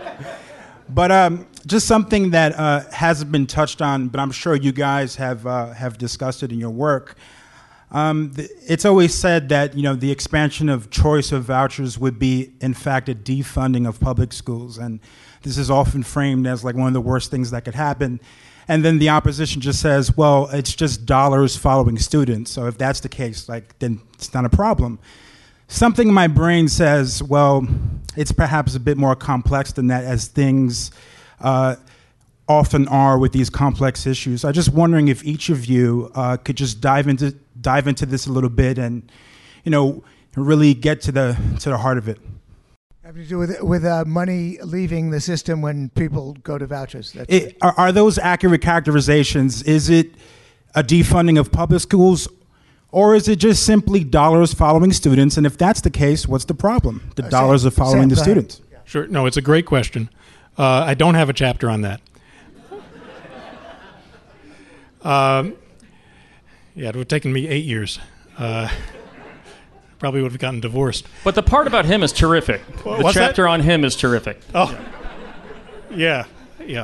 But um, just something that uh, hasn't been touched on, but I'm sure you guys have uh, have discussed it in your work. Um, th- it's always said that, you know, the expansion of choice of vouchers would be, in fact, a defunding of public schools. And this is often framed as like one of the worst things that could happen. And then the opposition just says, well, it's just dollars following students. So if that's the case, like, then it's not a problem. Something in my brain says, well, it's perhaps a bit more complex than that, as things uh, often are with these complex issues. I'm just wondering if each of you uh, could just dive into dive into this a little bit and, you know, really get to the to the heart of it. Having to do with with uh, money leaving the system when people go to vouchers. That's it, it. Are, are those accurate characterizations? Is it a defunding of public schools, or is it just simply dollars following students? And if that's the case, what's the problem? The Uh, dollars Sam, are following Sam, the go ahead. students. Sure. No, it's a great question. Uh, I don't have a chapter on that. Um, yeah, it would have taken me eight years. Uh, probably would have gotten divorced. But the part about him is terrific. The What's chapter that? on him is terrific. Oh, yeah, yeah.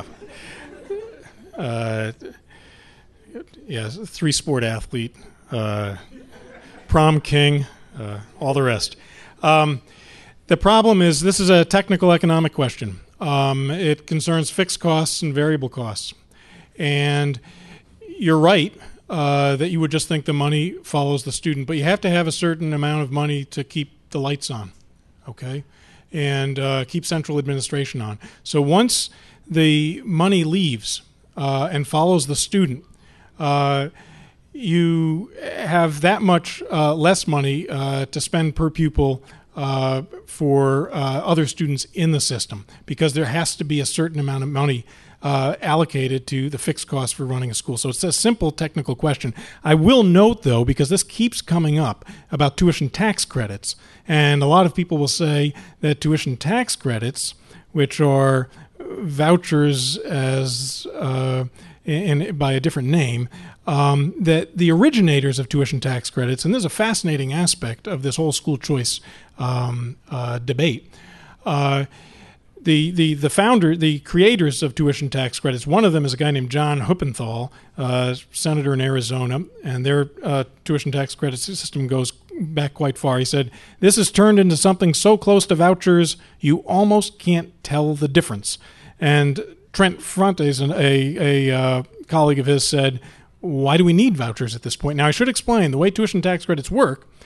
Uh, yeah, three-sport athlete, uh, prom king, uh, all the rest. Um, the problem is this is a technical economic question. Um, it concerns fixed costs and variable costs. And you're right uh, that you would just think the money follows the student, but you have to have a certain amount of money to keep the lights on, okay, and uh, keep central administration on. So once the money leaves uh, and follows the student, uh, you have that much uh, less money uh, to spend per pupil uh, for uh, other students in the system, because there has to be a certain amount of money Uh, allocated to the fixed cost for running a school. So it's a simple technical question. I will note, though, because this keeps coming up, about tuition tax credits. And a lot of people will say that tuition tax credits, which are vouchers as uh, in, by a different name, um, that the originators of tuition tax credits, and there's a fascinating aspect of this whole school choice um, uh, debate, uh, The, the the founder, the creators of tuition tax credits, one of them is a guy named John Huppenthal, uh, senator in Arizona, and their uh, tuition tax credit system goes back quite far. He said, this has turned into something so close to vouchers, you almost can't tell the difference. And Trent Frontes, a, a uh, colleague of his, said, why do we need vouchers at this point? Now, I should explain, the way tuition tax credits work,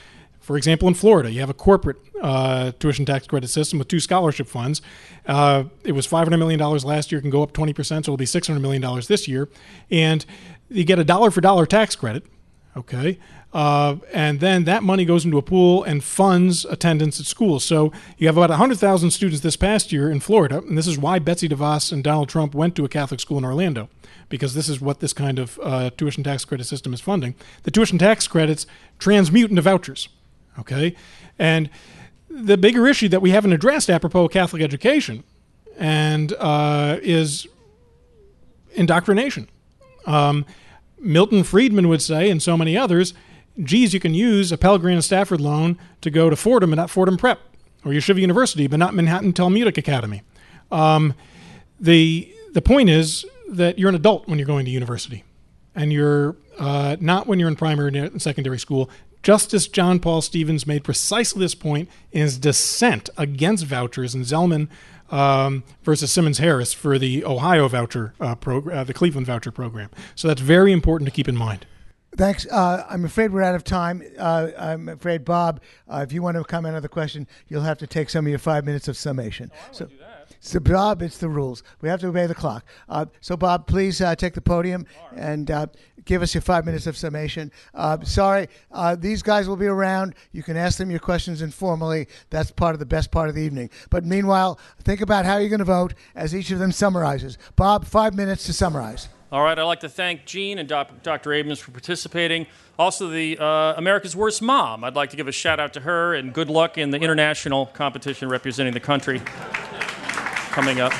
For example, in Florida, you have a corporate uh, tuition tax credit system with two scholarship funds. Uh, it was five hundred million dollars last year. It can go up twenty percent, so it'll be six hundred million dollars this year. And you get a dollar for dollar tax credit, okay? Uh, and then that money goes into a pool and funds attendance at schools. So you have about one hundred thousand students this past year in Florida, and this is why Betsy DeVos and Donald Trump went to a Catholic school in Orlando, because this is what this kind of uh, tuition tax credit system is funding. The tuition tax credits transmute into vouchers, okay? And the bigger issue that we haven't addressed apropos of Catholic education and uh, is indoctrination. Um, Milton Friedman would say, and so many others, geez, you can use a Pell Grant Stafford loan to go to Fordham, but not Fordham Prep, or Yeshiva University, but not Manhattan Talmudic Academy. Um, the the point is that you're an adult when you're going to university, and you're uh, not when you're in primary and secondary school. Justice John Paul Stevens made precisely this point in his dissent against vouchers in Zellman um, versus Simmons-Harris for the Ohio voucher uh, program, uh, the Cleveland voucher program. So that's very important to keep in mind. Thanks. Uh, I'm afraid we're out of time. Uh, I'm afraid, Bob, uh, if you want to comment on the question, you'll have to take some of your five minutes of summation. Oh, I so, do that. So, Bob, it's the rules. We have to obey the clock. Uh, so, Bob, please uh, take the podium right. and uh, give us your five minutes of summation. Uh, sorry, uh, these guys will be around. You can ask them your questions informally. That's part of the best part of the evening. But meanwhile, think about how you're going to vote as each of them summarizes. Bob, five minutes to summarize. All right, I'd like to thank Gene and Doctor Abrams for participating. Also, the uh, America's Worst Mom. I'd like to give a shout out to her and good luck in the international competition representing the country coming up.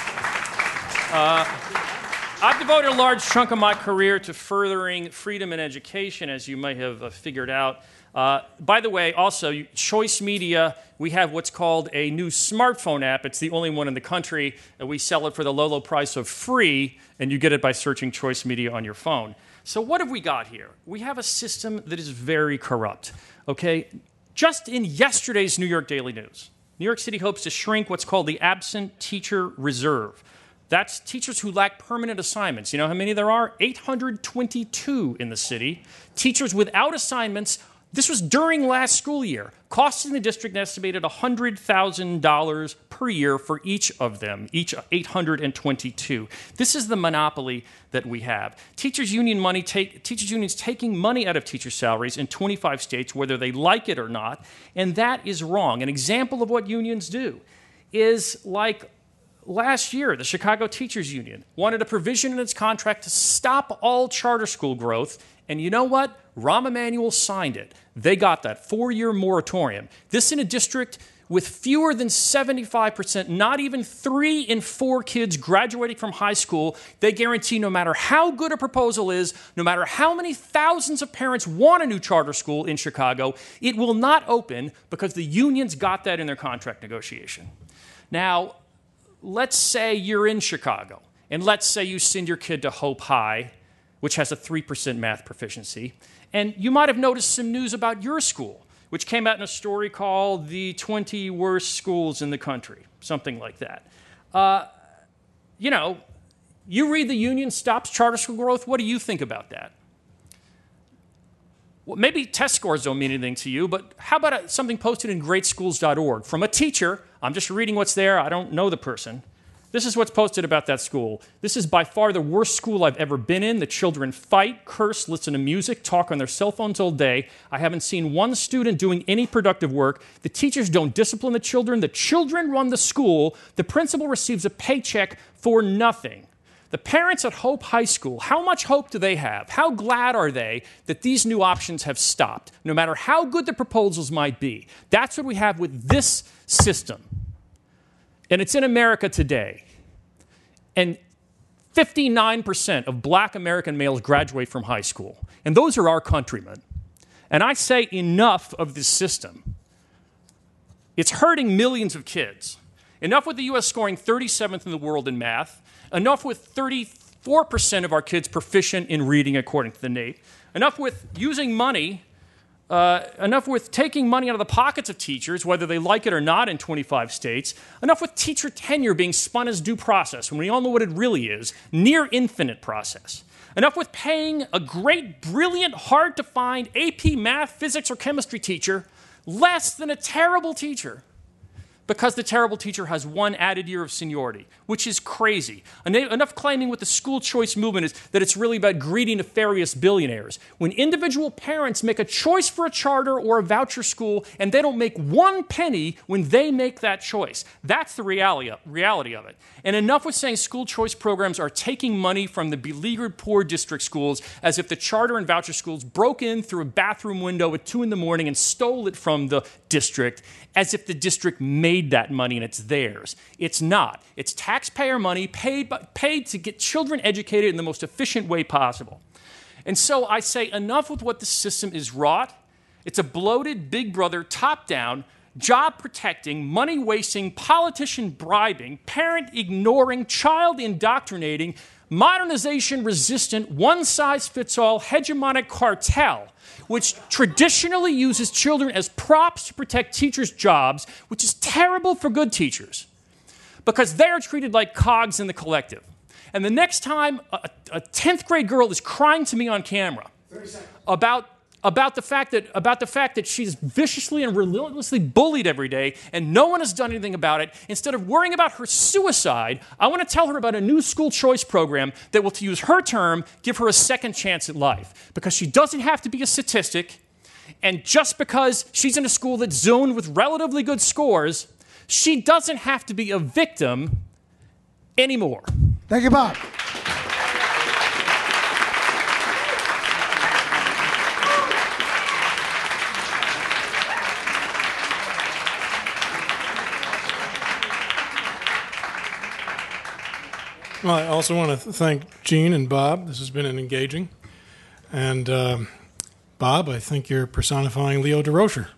Uh, I've devoted a large chunk of my career to furthering freedom in education, as you may have uh, figured out. Uh, by the way, also, Choice Media, we have what's called a new smartphone app. It's the only one in the country. And we sell it for the low, low price of free, and you get it by searching Choice Media on your phone. So what have we got here? We have a system that is very corrupt, okay? Just in yesterday's New York Daily News, New York City hopes to shrink what's called the absent teacher reserve. That's teachers who lack permanent assignments. You know how many there are? eight hundred twenty-two in the city. Teachers without assignments. This was during last school year, costing the district an estimated one hundred thousand dollars per year for each of them, each eight hundred twenty-two. This is the monopoly that we have. Teachers union money take teachers unions taking money out of teacher salaries in twenty-five states, whether they like it or not, and that is wrong. An example of what unions do is like last year, the Chicago Teachers Union wanted a provision in its contract to stop all charter school growth, and you know what? Rahm Emanuel signed it. They got that four-year moratorium. This in a district with fewer than seventy-five percent, not even three in four kids graduating from high school. They guarantee no matter how good a proposal is, no matter how many thousands of parents want a new charter school in Chicago, it will not open because the unions got that in their contract negotiation. Now, let's say you're in Chicago, and let's say you send your kid to Hope High, which has a three percent math proficiency, and you might have noticed some news about your school, which came out in a story called The twenty Worst Schools in the Country, something like that. Uh, you know, you read the union stops charter school growth, what do you think about that? Well, maybe test scores don't mean anything to you, but how about a, something posted in great schools dot org from a teacher? I'm just reading what's there. I don't know the person. This is what's posted about that school. This is by far the worst school I've ever been in. The children fight, curse, listen to music, talk on their cell phones all day. I haven't seen one student doing any productive work. The teachers don't discipline the children. The children run the school. The principal receives a paycheck for nothing. The parents at Hope High School, how much hope do they have? How glad are they that these new options have stopped, no matter how good the proposals might be? That's what we have with this system. And it's in America today. And fifty-nine percent of black American males graduate from high school. And those are our countrymen. And I say enough of this system. It's hurting millions of kids. Enough with the U S scoring thirty-seventh in the world in math. Enough with thirty-four percent of our kids proficient in reading according to the N A T E. Enough with using money, uh, enough with taking money out of the pockets of teachers, whether they like it or not in twenty-five states. Enough with teacher tenure being spun as due process, when we all know what it really is, near infinite process. Enough with paying a great, brilliant, hard-to-find A P math, physics, or chemistry teacher less than a terrible teacher, because the terrible teacher has one added year of seniority, which is crazy. Enough claiming with the school choice movement is that it's really about greedy, nefarious billionaires. When individual parents make a choice for a charter or a voucher school, and they don't make one penny when they make that choice, that's the reality of, reality of it. And enough with saying school choice programs are taking money from the beleaguered poor district schools, as if the charter and voucher schools broke in through a bathroom window at two in the morning and stole it from the district, as if the district made that money and it's theirs. It's not. It's taxpayer money paid, paid to get children educated in the most efficient way possible. And so I say enough with what the system is wrought. It's a bloated, big brother, top-down, job-protecting, money-wasting, politician-bribing, parent-ignoring, child-indoctrinating, modernization-resistant, one-size-fits-all hegemonic cartel, which traditionally uses children as props to protect teachers' jobs, which is terrible for good teachers, because they are treated like cogs in the collective. And the next time a, a tenth grade girl is crying to me on camera about About the fact that about the fact that she's viciously and relentlessly bullied every day, and no one has done anything about it, instead of worrying about her suicide, I want to tell her about a new school choice program that will, to use her term, give her a second chance at life. Because she doesn't have to be a statistic, and just because she's in a school that's zoned with relatively good scores, she doesn't have to be a victim anymore. Thank you, Bob. Well, I also want to thank Gene and Bob. This has been an engaging. And uh, Bob, I think you're personifying Leo DeRocher.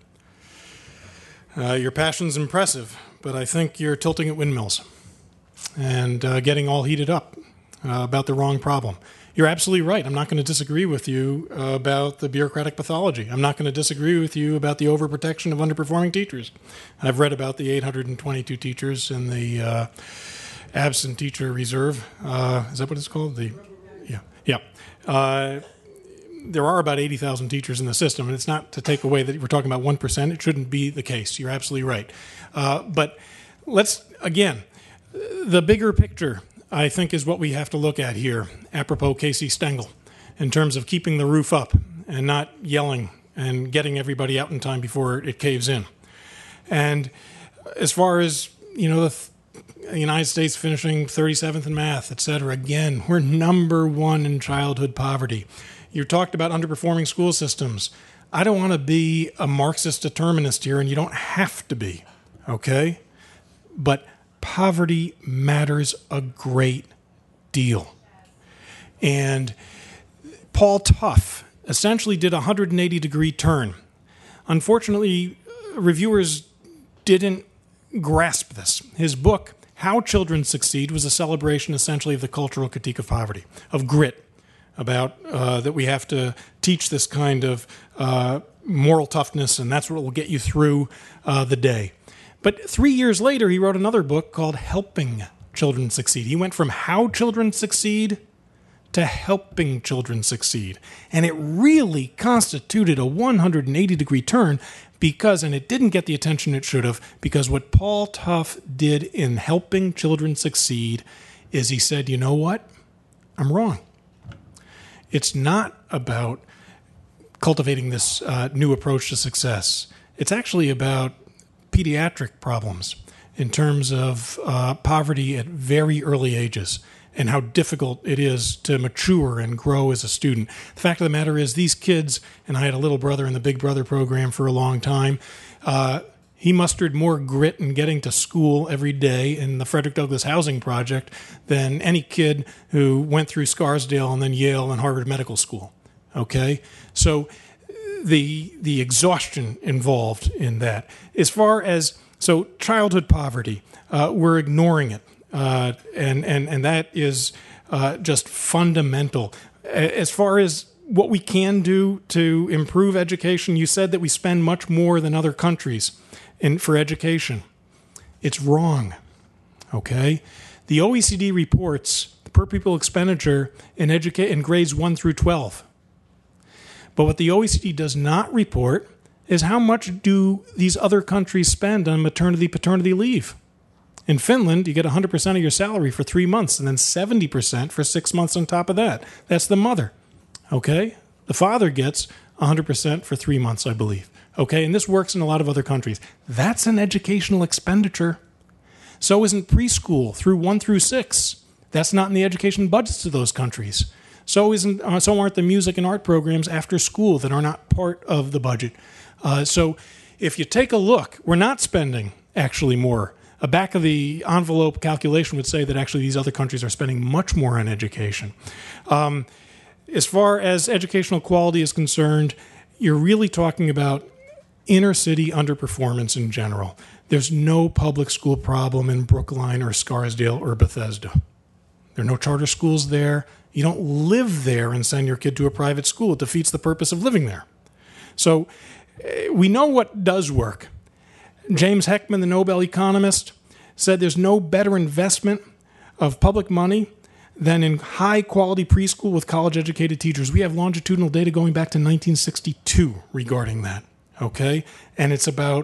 Uh, your passion's impressive, but I think you're tilting at windmills and uh, getting all heated up uh, about the wrong problem. You're absolutely right. I'm not going to disagree with you uh, about the bureaucratic pathology. I'm not going to disagree with you about the overprotection of underperforming teachers. I've read about the eight hundred twenty-two teachers in the uh, absent teacher reserve. Uh, is that what it's called? The yeah, yeah. Uh, there are about eighty thousand teachers in the system, and it's not to take away that we're talking about one percent. It shouldn't be the case. You're absolutely right. Uh, but let's, again, the bigger picture, I think, is what we have to look at here, apropos Casey Stengel, in terms of keeping the roof up and not yelling and getting everybody out in time before it caves in. And as far as, you know, the th- the United States finishing thirty-seventh in math, et cetera. Again, we're number one in childhood poverty. You talked about underperforming school systems. I don't want to be a Marxist determinist here, and you don't have to be, okay? But poverty matters a great deal. And Paul Tough essentially did a one hundred eighty degree turn. Unfortunately, reviewers didn't grasp this. His book, How Children Succeed, was a celebration essentially of the cultural critique of poverty, of grit, about uh, that we have to teach this kind of uh, moral toughness, and that's what will get you through uh, the day. But three years later, he wrote another book called Helping Children Succeed. He went from How Children Succeed to Helping Children Succeed. And it really constituted a one hundred eighty degree turn because, and it didn't get the attention it should have, because what Paul Tough did in Helping Children Succeed is he said, you know what? I'm wrong. It's not about cultivating this uh, new approach to success. It's actually about pediatric problems in terms of uh, poverty at very early ages and how difficult it is to mature and grow as a student. The fact of the matter is these kids, and I had a little brother in the Big Brother program for a long time, uh, he mustered more grit in getting to school every day in the Frederick Douglass Housing Project than any kid who went through Scarsdale and then Yale and Harvard Medical School. Okay? So the the exhaustion involved in that. As far as, so childhood poverty, uh, we're ignoring it. Uh, and, and, and that is uh, just fundamental. As far as what we can do to improve education, you said that we spend much more than other countries in, for education. It's wrong, okay? The O E C D reports the per pupil expenditure in, educa- in grades one through twelve. But what the O E C D does not report is how much do these other countries spend on maternity, paternity leave? In Finland, you get one hundred percent of your salary for three months and then seventy percent for six months on top of that. That's the mother, okay? The father gets one hundred percent for three months, I believe, okay? And this works in a lot of other countries. That's an educational expenditure. So isn't preschool through one through six. That's not in the education budgets of those countries. So isn't uh, so aren't the music and art programs after school that are not part of the budget. Uh, so if you take a look, we're not spending actually more. A back of the envelope calculation would say that actually these other countries are spending much more on education. Um, as far as educational quality is concerned, you're really talking about inner city underperformance in general. There's no public school problem in Brookline or Scarsdale or Bethesda. There are no charter schools there. You don't live there and send your kid to a private school. It defeats the purpose of living there. So uh, we know what does work. James Heckman, the Nobel economist, said there's no better investment of public money than in high-quality preschool with college-educated teachers. We have longitudinal data going back to nineteen sixty-two regarding that, okay? And it's about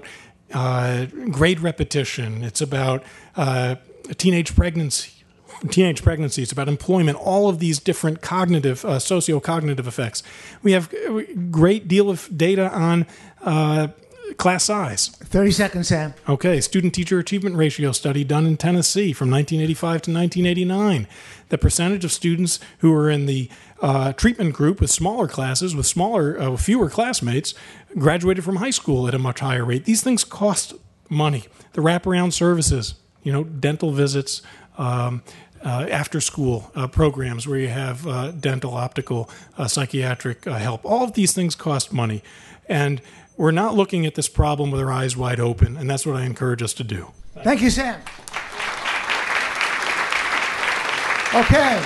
uh, grade repetition. It's about uh, teenage pregnancy. Teenage pregnancy, it's about employment, all of these different cognitive, uh, socio-cognitive effects. We have a great deal of data on uh, class size. thirty seconds, Sam. Okay, student-teacher achievement ratio study done in Tennessee from nineteen eighty-five to nineteen eighty-nine. The percentage of students who are in the uh, treatment group with smaller classes, with smaller, uh, fewer classmates, graduated from high school at a much higher rate. These things cost money. The wraparound services, you know, dental visits, um, Uh, after-school uh, programs where you have uh, dental, optical, uh, psychiatric uh, help. All of these things cost money. And we're not looking at this problem with our eyes wide open, and that's what I encourage us to do. Thank you, Sam. Okay.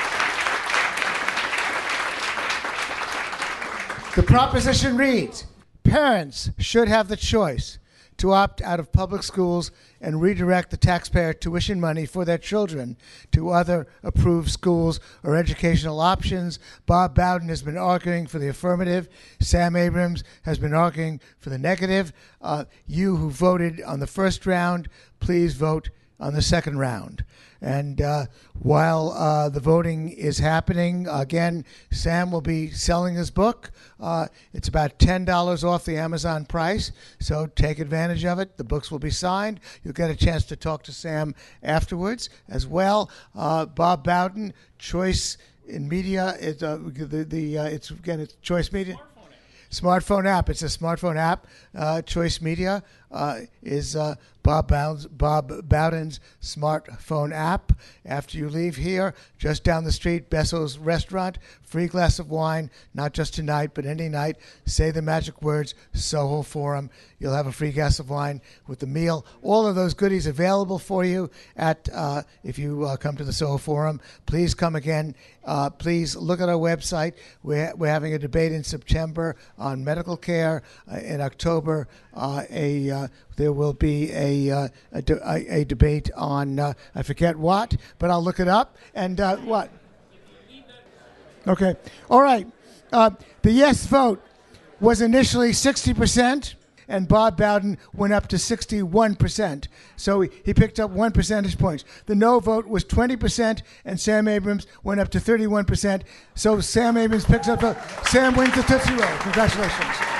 The proposition reads, parents should have the choice to opt out of public schools and redirect the taxpayer tuition money for their children to other approved schools or educational options. Bob Bowden has been arguing for the affirmative. Sam Abrams has been arguing for the negative. Uh, you who voted on the first round, please vote on the second round. And uh, while uh, the voting is happening, again, Sam will be selling his book. Uh, it's about ten dollars off the Amazon price, so take advantage of it. The books will be signed. You'll get a chance to talk to Sam afterwards as well. Uh, Bob Bowden, Choice in Media. It's, uh, the, the, uh, it's again, it's Choice Media. Smartphone app. It's a smartphone app. Uh, Choice Media uh, is uh, Bob Bowden's, Bob Bowden's smartphone app. After you leave here, just down the street, Besso's Restaurant, free glass of wine, not just tonight, but any night. Say the magic words, Soho Forum. You'll have a free glass of wine with the meal. All of those goodies available for you at uh, if you uh, come to the Soho Forum. Please come again. Uh, please look at our website. We're, we're having a debate in September on medical care. Uh, in October, uh, a uh, there will be a uh, a, de- a, a debate on uh, I forget what, but I'll look it up. And uh, what? Okay. All right. Uh, the yes vote was initially sixty percent, and Bob Bowden went up to sixty-one percent. So he, he picked up one percentage point. The no vote was twenty percent, and Sam Abrams went up to thirty-one percent. So Sam Abrams picks up the, Sam wins the Tootsie Roll. Congratulations.